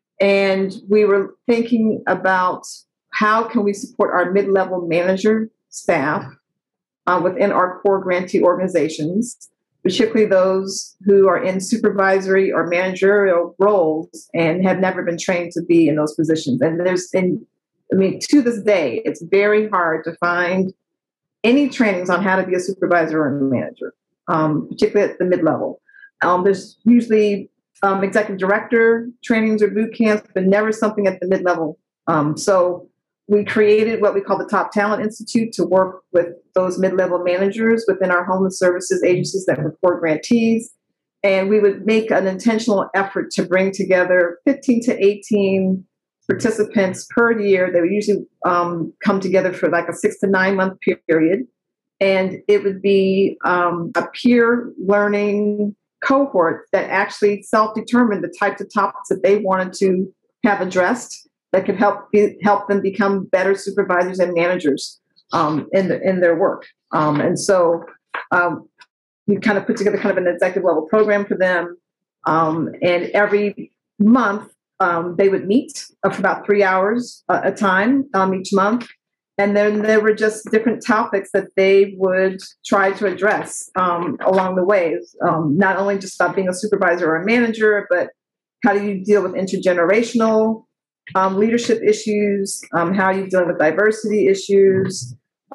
And we were thinking about how can we support our mid-level manager staff uh, within our core grantee organizations, particularly those who are in supervisory or managerial roles and have never been trained to be in those positions. And there's, and I mean, to this day, it's very hard to find any trainings on how to be a supervisor or a manager, um, particularly at the mid-level. Um, there's usually um, executive director trainings or boot camps, but never something at the mid-level. Um, so we created what we call the Top Talent Institute to work with those mid-level managers within our homeless services agencies that were core grantees. And we would make an intentional effort to bring together fifteen to eighteen participants per year. They would usually um, come together for like a six to nine month period. And it would be um, a peer learning cohort that actually self-determined the types of topics that they wanted to have addressed that could help be, help them become better supervisors and managers um, in, the, in their work. Um, and so um, we kind of put together kind of an executive level program for them. Um, and every month, Um, they would meet for about three hours uh, a time um, each month. And then there were just different topics that they would try to address um, along the way. Um, not only just about being a supervisor or a manager, but how do you deal with intergenerational um, leadership issues? Um, how are you dealing with diversity issues?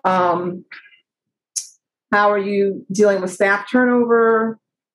Um, how are you dealing with staff turnover?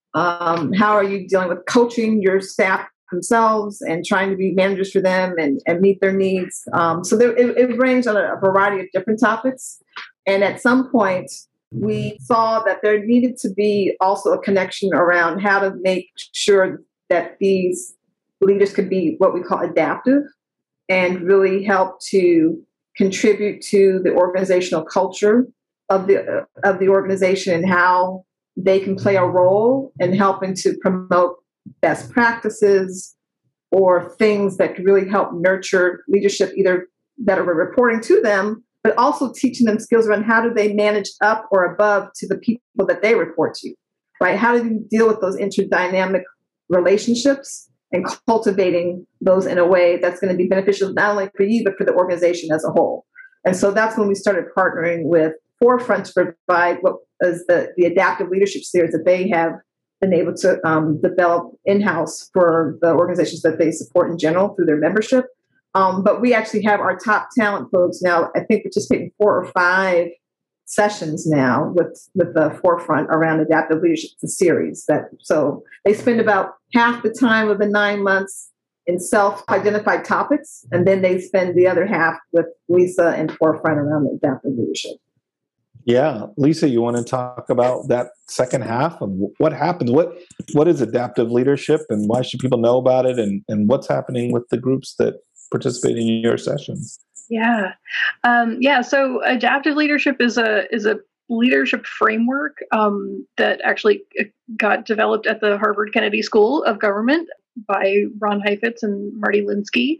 Um, how are you dealing with coaching your staff themselves and trying to be managers for them and, and meet their needs. Um, so there, it, it ranged on a, a variety of different topics. And at some point, we saw that there needed to be also a connection around how to make sure that these leaders could be what we call adaptive and really help to contribute to the organizational culture of the uh, of the organization and how they can play a role in helping to promote best practices or things that could really help nurture leadership, either that are reporting to them, but also teaching them skills around how do they manage up or above to the people that they report to, right? How do you deal with those interdynamic relationships and cultivating those in a way that's going to be beneficial not only for you, but for the organization as a whole. And so that's when we started partnering with Forefront to provide what is the, the adaptive leadership series that they have been able to um, develop in-house for the organizations that they support in general through their membership. Um, but we actually have our top talent folks now, I think, participating four or five sessions now with, with the Forefront around adaptive leadership series. That So they spend about half the time of the nine months in self-identified topics, and then they spend the other half with Lisa and Forefront around adaptive leadership. Yeah. Lisa, you want to talk about that second half of what happens? What What is adaptive leadership and why should people know about it? And, and what's happening with the groups that participate in your sessions? Yeah. Um, yeah. So adaptive leadership is a is a leadership framework um, that actually got developed at the Harvard Kennedy School of Government by Ron Heifetz and Marty Linsky.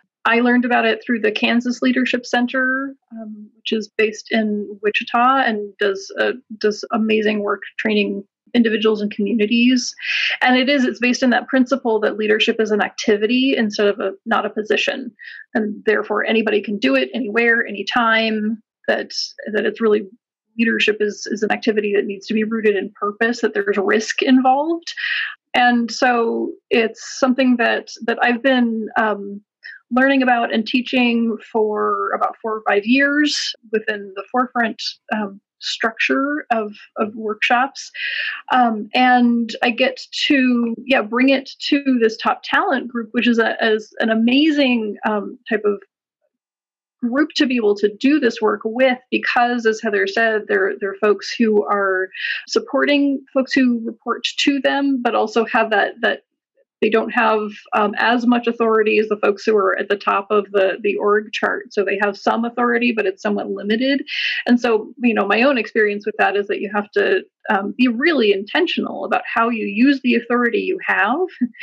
I learned about it through the Kansas Leadership Center, um, which is based in Wichita and does uh, does amazing work training individuals and communities. And it is, it's based on that principle that leadership is an activity instead of a, not a position. And therefore anybody can do it anywhere, anytime, that, that it's really, leadership is, is an activity that needs to be rooted in purpose, that there's risk involved. And so it's something that, that I've been, um, learning about and teaching for about four or five years within the Forefront um, structure of, of workshops. Um, and I get to, yeah, bring it to this top talent group, which is a, as an amazing um, type of group to be able to do this work with, because as Heather said, they're, they're folks who are supporting folks who report to them, but also have that, that They don't have um, as much authority as the folks who are at the top of the, the org chart. So they have some authority, but it's somewhat limited. And so, you know, my own experience with that is that you have to um, be really intentional about how you use the authority you have,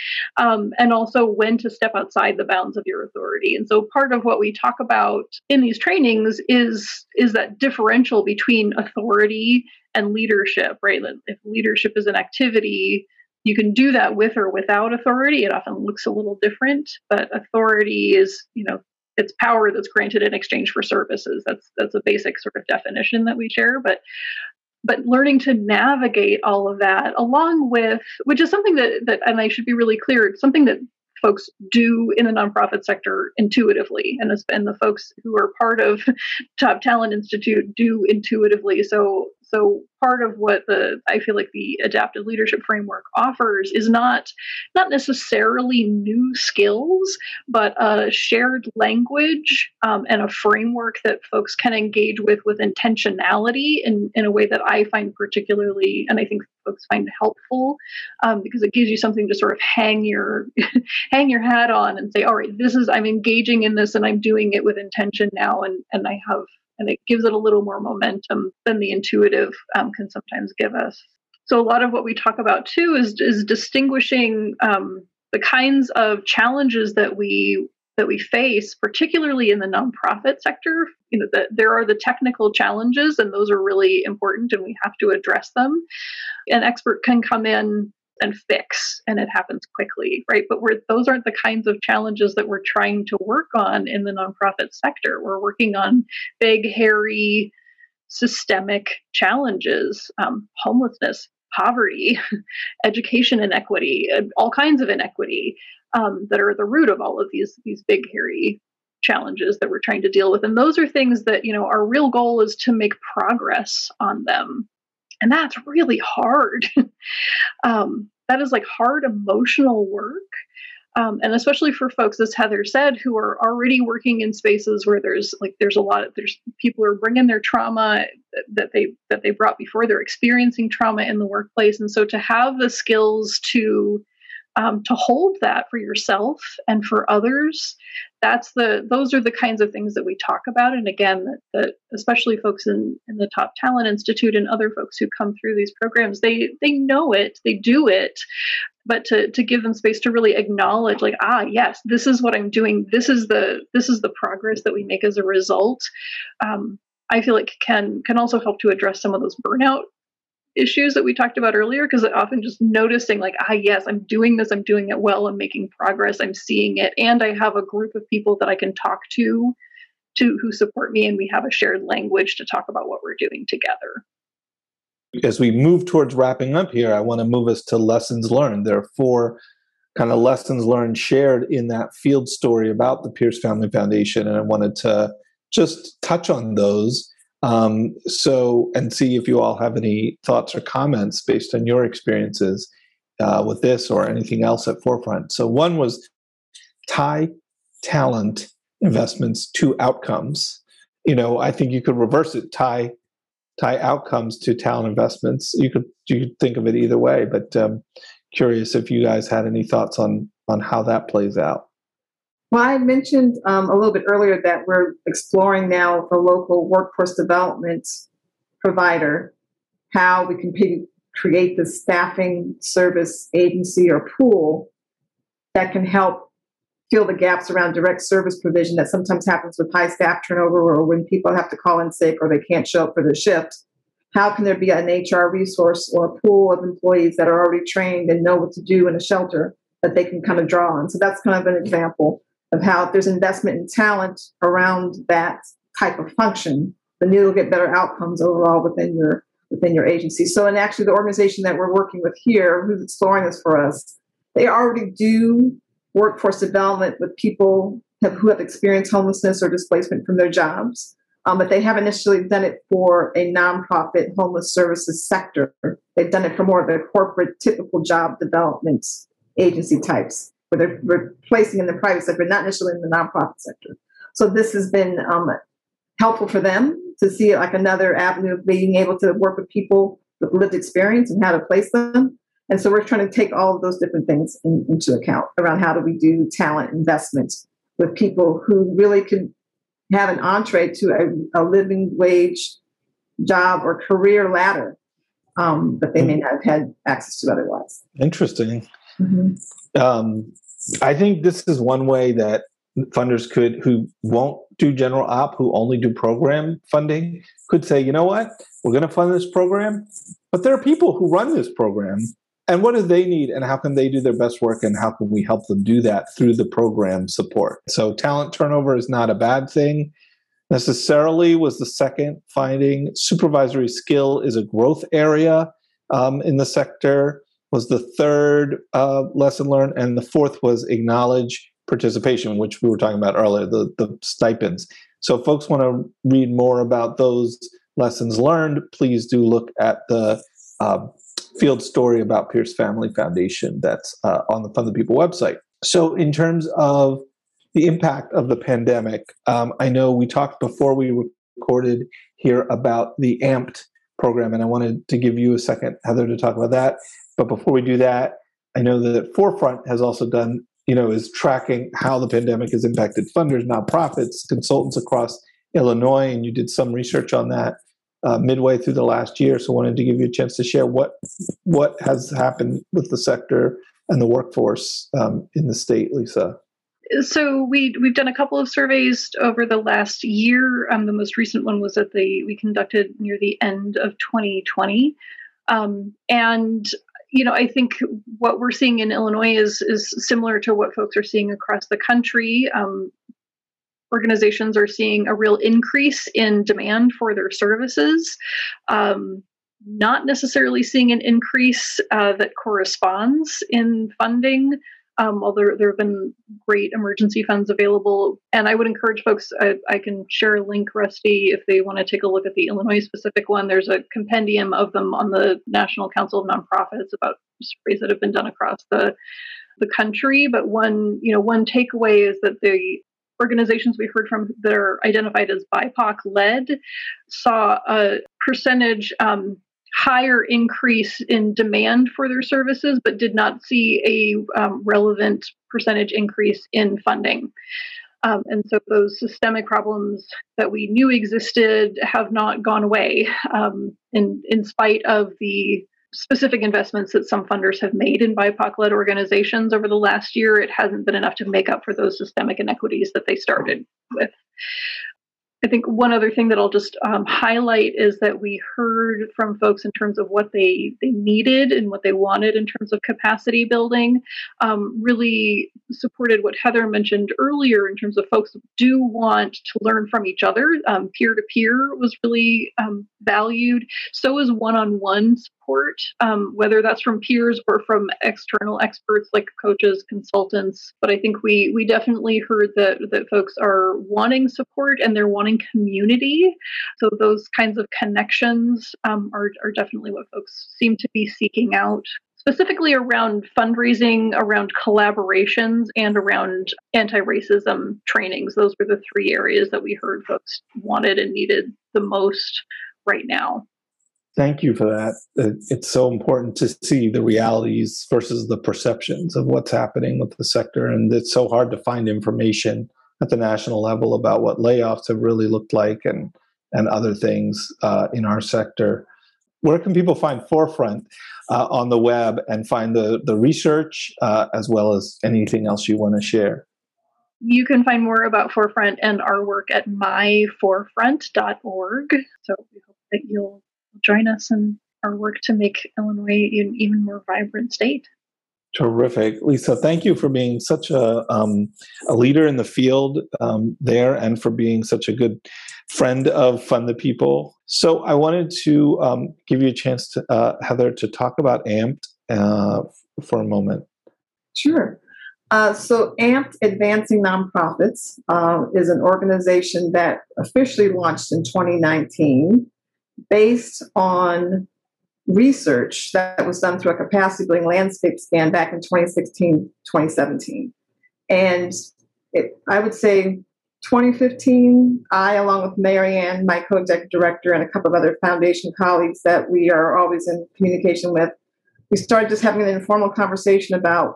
um, and also when to step outside the bounds of your authority. And so part of what we talk about in these trainings is, is that differential between authority and leadership, right? If leadership is an activity, you can do that with or without authority. It often looks a little different, but authority is, you know, it's power that's granted in exchange for services. That's that's a basic sort of definition that we share. But but learning to navigate all of that along with, which is something that that, and I should be really clear, it's something that folks do in the nonprofit sector intuitively, and the, and the folks who are part of Top Talent Institute do intuitively. So, so part of what the I feel like the adaptive leadership framework offers is not not necessarily new skills, but a shared language um, and a framework that folks can engage with with intentionality in, in a way that I find particularly, and I think folks find helpful, um, because it gives you something to sort of hang your hang your hat on and say, all right, this is, I'm engaging in this and I'm doing it with intention now, and and I have, and it gives it a little more momentum than the intuitive um, can sometimes give us. So a lot of what we talk about too is is distinguishing um, the kinds of challenges that we that we face, particularly in the nonprofit sector. You know, that there are the technical challenges, and those are really important, and we have to address them. An expert can come in and fix, and it happens quickly, right? But we're, those aren't the kinds of challenges that we're trying to work on in the nonprofit sector. We're working on big, hairy, systemic challenges, um, homelessness, poverty, education inequity, all kinds of inequity um, that are at the root of all of these, these big, hairy challenges that we're trying to deal with. And those are things that, you know, our real goal is to make progress on them. And that's really hard. um, that is like hard emotional work. Um, and especially for folks, as Heather said, who are already working in spaces where there's like, there's a lot of, there's people who are bringing their trauma that they, that they brought before. They're experiencing trauma in the workplace. And so to have the skills to, um, to hold that for yourself and for others, that's the, those are the kinds of things that we talk about. And again, that, that especially folks in, in the Top Talent Institute and other folks who come through these programs, they, they know it, they do it, but to, to give them space to really acknowledge like, ah, yes, this is what I'm doing. This is the, this is the progress that we make as a result. Um, I feel like can, can also help to address some of those burnout issues that we talked about earlier, because often just noticing like, ah, yes, I'm doing this, I'm doing it well, I'm making progress, I'm seeing it, and I have a group of people that I can talk to, to who support me, and we have a shared language to talk about what we're doing together. As we move towards wrapping up here, I want to move us to lessons learned. There are four kind of lessons learned shared in that field story about the Pierce Family Foundation, and I wanted to just touch on those. Um, so, and see if you all have any thoughts or comments based on your experiences uh, with this or anything else at Forefront. So one was tie talent investments to outcomes. You know, I think you could reverse it, tie tie outcomes to talent investments. You could you could think of it either way, but um, curious if you guys had any thoughts on on how that plays out. Well, I mentioned um, a little bit earlier that we're exploring now with a local workforce development provider how we can p- create the staffing service agency or pool that can help fill the gaps around direct service provision that sometimes happens with high staff turnover or when people have to call in sick or they can't show up for their shift. How can there be an H R resource or a pool of employees that are already trained and know what to do in a shelter that they can kind of draw on? So that's kind of an example of how if there's investment in talent around that type of function, then you'll get better outcomes overall within your within your agency. So, and actually the organization that we're working with here, who's exploring this for us, they already do workforce development with people have, who have experienced homelessness or displacement from their jobs, um, but they haven't initially done it for a nonprofit homeless services sector. They've done it for more of the corporate typical job development agency types, where they're replacing in the private sector, not initially in the nonprofit sector. So this has been um, helpful for them to see like another avenue of being able to work with people with lived experience and how to place them. And so we're trying to take all of those different things in, into account around how do we do talent investments with people who really could have an entree to a, a living wage job or career ladder um, that they may not have had access to otherwise. Interesting. Mm-hmm. Um, I think this is one way that funders could, who won't do general op, who only do program funding, could say, you know what, we're going to fund this program, but there are people who run this program, and what do they need, and how can they do their best work, and how can we help them do that through the program support? So talent turnover is not a bad thing necessarily, was the second finding. Supervisory skill is a growth area um, in the sector, was the third uh, lesson learned, and the fourth was acknowledge participation, which we were talking about earlier, the, the stipends. So if folks want to read more about those lessons learned, please do look at the uh, field story about Pierce Family Foundation that's uh, on the Fund the People website. So in terms of the impact of the pandemic, um, I know we talked before we recorded here about the AMPT program, and I wanted to give you a second, Heather, to talk about that. But before we do that, I know that Forefront has also done, you know, is tracking how the pandemic has impacted funders, nonprofits, consultants across Illinois, and you did some research on that uh, midway through the last year. So I wanted to give you a chance to share what what has happened with the sector and the workforce um, in the state, Lisa. So we we've done a couple of surveys over the last year. Um, the most recent one was that the we conducted near the end of twenty twenty, um, and you know I think what we're seeing in Illinois is is similar to what folks are seeing across the country. Um, organizations are seeing a real increase in demand for their services. Um, not necessarily seeing an increase uh, that corresponds in funding. Um, although there, there have been great emergency funds available. And I would encourage folks, I, I can share a link, Rusty, if they want to take a look at the Illinois specific one. There's a compendium of them on the National Council of Nonprofits about surveys that have been done across the, the country. But one, you know, one takeaway is that the organizations we've heard from that are identified as B I P O C-led saw a percentage um, higher increase in demand for their services, but did not see a um, relevant percentage increase in funding. Um, and so those systemic problems that we knew existed have not gone away um, in, in spite of the specific investments that some funders have made in B I P O C-led organizations over the last year. It hasn't been enough to make up for those systemic inequities that they started with. I think one other thing that I'll just um, highlight is that we heard from folks in terms of what they, they needed and what they wanted in terms of capacity building, um, really supported what Heather mentioned earlier in terms of folks who do want to learn from each other. Um, peer-to-peer was really um, valued. So is one-on-one support, um, whether that's from peers or from external experts like coaches, consultants. But I think we we definitely heard that, that folks are wanting support and they're wanting community. So those kinds of connections um, are, are definitely what folks seem to be seeking out, specifically around fundraising, around collaborations, and around anti-racism trainings. Those were the three areas that we heard folks wanted and needed the most right now. Thank you for that. It's so important to see the realities versus the perceptions of what's happening with the sector. And it's so hard to find information at the national level about what layoffs have really looked like and, and other things uh, in our sector. Where can people find Forefront uh, on the web and find the, the research uh, as well as anything else you want to share? You can find more about Forefront and our work at my forefront dot org. So we hope that you'll join us in our work to make Illinois an even more vibrant state. Terrific. Lisa, thank you for being such a, um, a leader in the field um, there and for being such a good friend of Fund the People. So I wanted to um, give you a chance, to, uh, Heather, to talk about AMPT uh, for a moment. Sure. Uh, so AMPT, Advancing Nonprofits, uh, is an organization that officially launched in twenty nineteen based on research that was done through a capacity building landscape scan back in twenty sixteen, twenty seventeen. And it, I would say twenty fifteen, I, along with Marianne, my co-executive director, and a couple of other foundation colleagues that we are always in communication with, we started just having an informal conversation about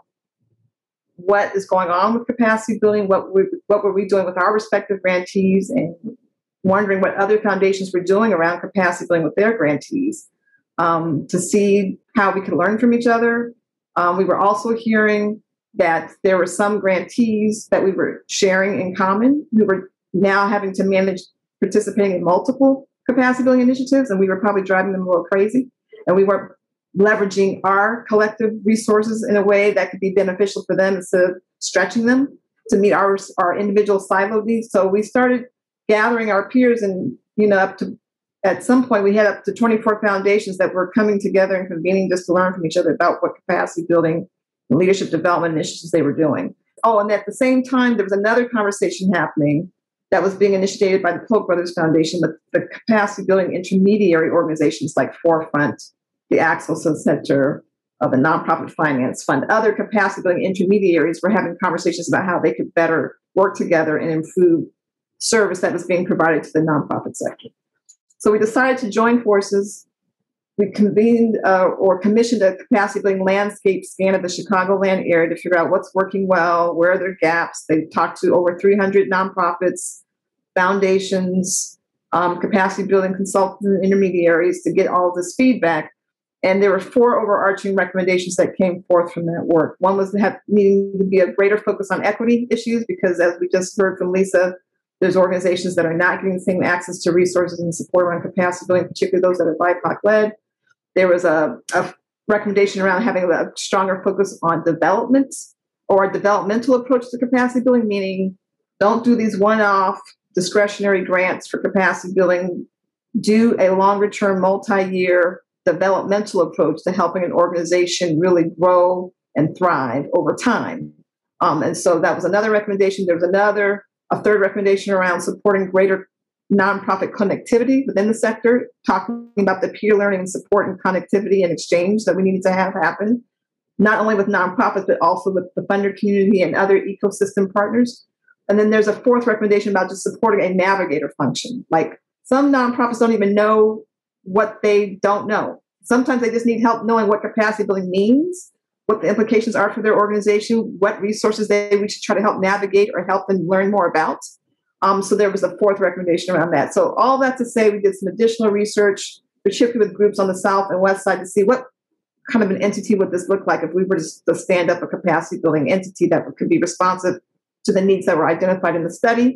what is going on with capacity building, what we, what were we doing with our respective grantees, and wondering what other foundations were doing around capacity building with their grantees, um, to see how we could learn from each other. Um, we were also hearing that there were some grantees that we were sharing in common who were now having to manage participating in multiple capacity building initiatives, and we were probably driving them a little crazy. And we weren't leveraging our collective resources in a way that could be beneficial for them instead of stretching them to meet our, our individual siloed needs. So we started gathering our peers, and, you know, up to, at some point we had up to twenty-four foundations that were coming together and convening just to learn from each other about what capacity building and leadership development initiatives they were doing. Oh, and at the same time, there was another conversation happening that was being initiated by the Polk Brothers Foundation, the, the capacity building intermediary organizations like Forefront, the Axel Center, uh, the Nonprofit Finance Fund, other capacity building intermediaries were having conversations about how they could better work together and improve service that was being provided to the nonprofit sector. So we decided to join forces. We convened uh, or commissioned a capacity building landscape scan of the Chicagoland area to figure out what's working well, where are there gaps. They talked to over three hundred nonprofits, foundations, um, capacity building consultants and intermediaries to get all of this feedback. And there were four overarching recommendations that came forth from that work. One was to have needing to be a greater focus on equity issues, because as we just heard from Lisa, there's organizations that are not getting the same access to resources and support around capacity building, particularly those that are B I P O C-led. There was a, a recommendation around having a stronger focus on development or a developmental approach to capacity building, meaning don't do these one-off discretionary grants for capacity building. Do a longer-term, multi-year developmental approach to helping an organization really grow and thrive over time. Um, and so that was another recommendation. There was another A third recommendation around supporting greater nonprofit connectivity within the sector, talking about the peer learning and support and connectivity and exchange that we needed to have happen, not only with nonprofits, but also with the funder community and other ecosystem partners. And then there's a fourth recommendation about just supporting a navigator function. Like, some nonprofits don't even know what they don't know. Sometimes they just need help knowing what capacity building means, what the implications are for their organization, what resources they we should try to help navigate or help them learn more about. Um, so there was a fourth recommendation around that. So all that to say, we did some additional research, particularly with groups on the south and west side, to see what kind of an entity would this look like if we were just to stand up a capacity building entity that could be responsive to the needs that were identified in the study.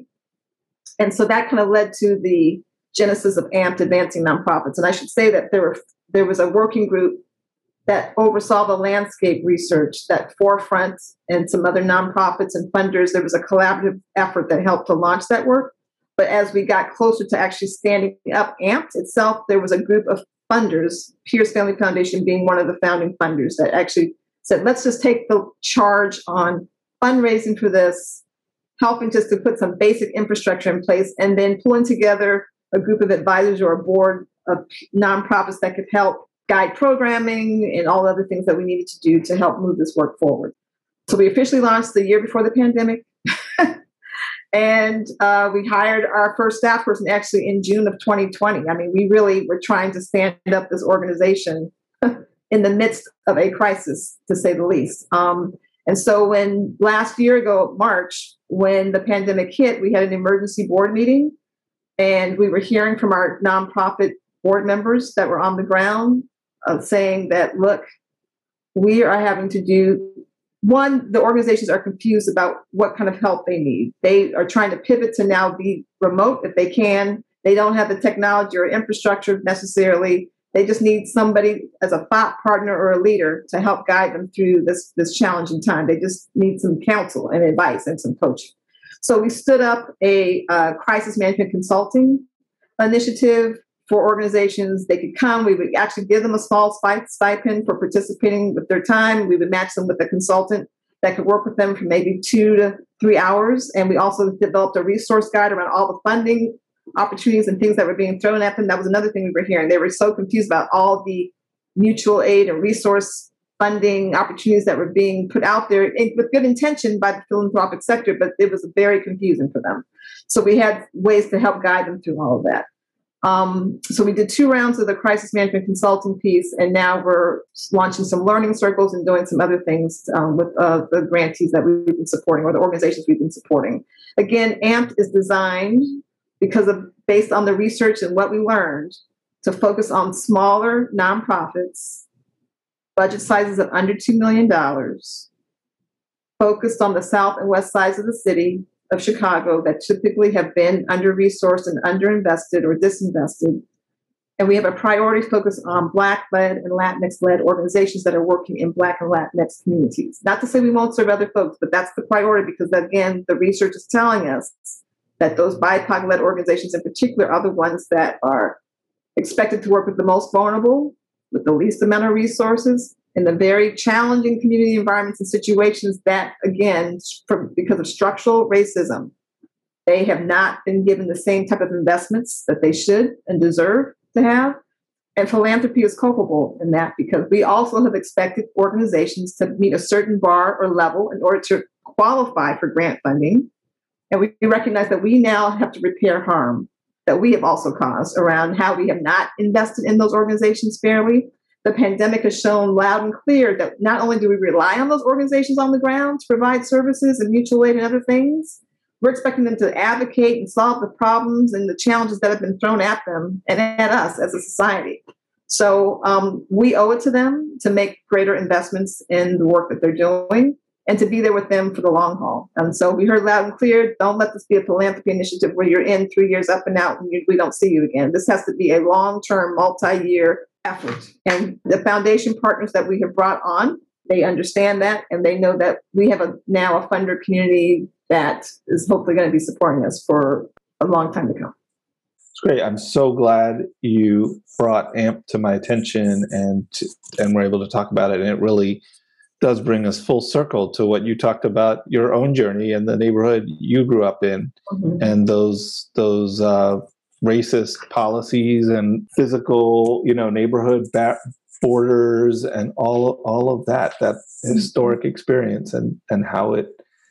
And so that kind of led to the genesis of A M P, Advancing Nonprofits. And I should say that there were there was a working group that oversaw the landscape research, that Forefront and some other nonprofits and funders. There was a collaborative effort that helped to launch that work. But as we got closer to actually standing up A M P itself, there was a group of funders, Pierce Family Foundation being one of the founding funders, that actually said, let's just take the charge on fundraising for this, helping just to put some basic infrastructure in place, and then pulling together a group of advisors or a board of nonprofits that could help guide programming and all the other things that we needed to do to help move this work forward. So we officially launched the year before the pandemic. And uh, we hired our first staff person actually in June of twenty twenty. I mean, we really were trying to stand up this organization in the midst of a crisis, to say the least. Um, and so when last year ago, March, when the pandemic hit, we had an emergency board meeting, and we were hearing from our nonprofit board members that were on the ground, Uh, saying that, look, we are having to do, one, the organizations are confused about what kind of help they need. They are trying to pivot to now be remote if they can. They don't have the technology or infrastructure necessarily. They just need somebody as a thought partner or a leader to help guide them through this, this challenging time. They just need some counsel and advice and some coaching. So we stood up a uh, crisis management consulting initiative for organizations. They could come. We would actually give them a small stipend for participating with their time. We would match them with a consultant that could work with them for maybe two to three hours. And we also developed a resource guide around all the funding opportunities and things that were being thrown at them. That was another thing we were hearing. They were so confused about all the mutual aid and resource funding opportunities that were being put out there with good intention by the philanthropic sector, but it was very confusing for them. So we had ways to help guide them through all of that. Um, so we did two rounds of the crisis management consulting piece, and now we're launching some learning circles and doing some other things um, with uh, the grantees that we've been supporting or the organizations we've been supporting. Again, A M P is designed because of based on the research and what we learned to focus on smaller nonprofits, budget sizes of under two million dollars, focused on the south and west sides of the city of Chicago that typically have been under-resourced and underinvested or disinvested. And we have a priority focus on Black-led and Latinx-led organizations that are working in Black and Latinx communities. Not to say we won't serve other folks, but that's the priority because, again, the research is telling us that those B I P O C-led organizations in particular are the ones that are expected to work with the most vulnerable, with the least amount of resources, in the very challenging community environments and situations that, again, for, because of structural racism, they have not been given the same type of investments that they should and deserve to have. And philanthropy is culpable in that because we also have expected organizations to meet a certain bar or level in order to qualify for grant funding. And we recognize that we now have to repair harm that we have also caused around how we have not invested in those organizations fairly. The pandemic has shown loud and clear that not only do we rely on those organizations on the ground to provide services and mutual aid and other things, we're expecting them to advocate and solve the problems and the challenges that have been thrown at them and at us as a society. So um, we owe it to them to make greater investments in the work that they're doing and to be there with them for the long haul. And so we heard loud and clear, don't let this be a philanthropy initiative where you're in three years up and out and you, we don't see you again. This has to be a long-term, multi-year effort. And the foundation partners that we have brought on, they understand that and they know that we have a now a funder community that is hopefully going to be supporting us for a long time to come. It's great. I'm so glad you brought A M P to my attention and to, and we're able to talk about it. And it really does bring us full circle to what you talked about, your own journey and the neighborhood you grew up in, mm-hmm. and those those uh, racist policies and physical, you know, neighborhood ba- borders and all all of that, that historic experience and and how it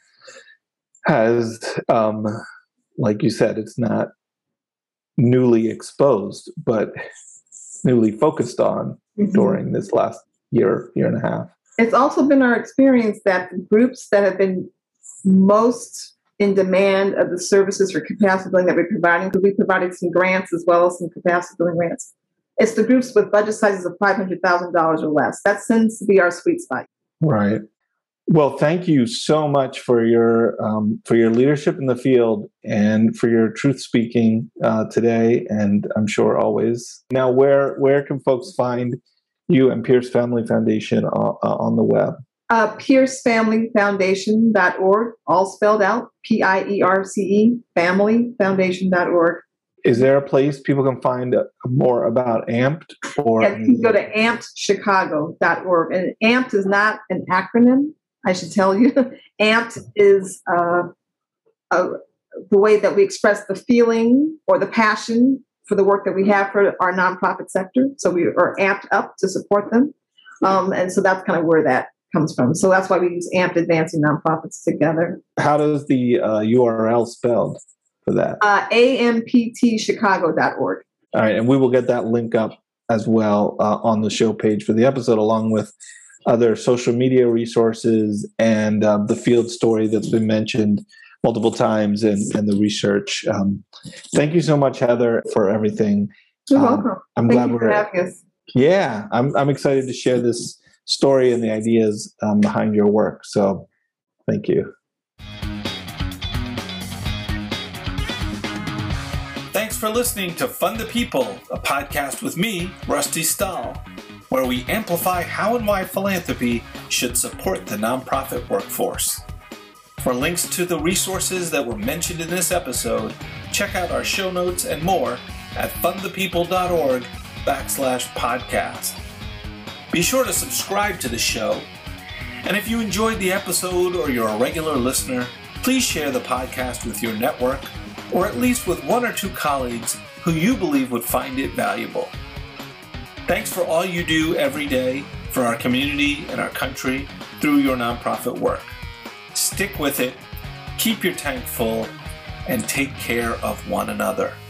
has, um, like you said, it's not newly exposed, but newly focused on mm-hmm. during this last year, year and a half. It's also been our experience that the groups that have been most in demand of the services for capacity building that we're providing, because we provided some grants as well as some capacity building grants, it's the groups with budget sizes of five hundred thousand dollars or less. That tends to be our sweet spot. Right. Well, thank you so much for your um, for your leadership in the field and for your truth speaking uh, today, and I'm sure always. Now, where where can folks find you and Pierce Family Foundation on, uh, on the web? Uh, pierce family foundation dot org, all spelled out, P I E R C E, family foundation dot org. Is there a place people can find more about A M P? Or yeah, you can go to A M P chicago dot org. And A M P is not an acronym, I should tell you. A M P is uh, uh, the way that we express the feeling or the passion for the work that we have for our nonprofit sector. So we are amped up to support them. Um, and so that's kind of where that comes from. So that's why we use A M P Advancing Nonprofits together. How does the uh, U R L spelled for that? Uh, A M P T chicago dot org. All right. And we will get that link up as well uh, on the show page for the episode, along with other social media resources and uh, the field story that's been mentioned multiple times and, and the research. Um, thank you so much, Heather, for everything. You're um, welcome. I'm thank glad you we're for having us. Yeah, I'm I'm excited to share this story and the ideas um, behind your work. So thank you. Thanks for listening to Fund the People, a podcast with me, Rusty Stahl, where we amplify how and why philanthropy should support the nonprofit workforce. For links to the resources that were mentioned in this episode, check out our show notes and more at fundthepeople.org backslash podcast. Be sure to subscribe to the show. And if you enjoyed the episode or you're a regular listener, please share the podcast with your network or at least with one or two colleagues who you believe would find it valuable. Thanks for all you do every day for our community and our country through your nonprofit work. Stick with it, keep your tank full, and take care of one another.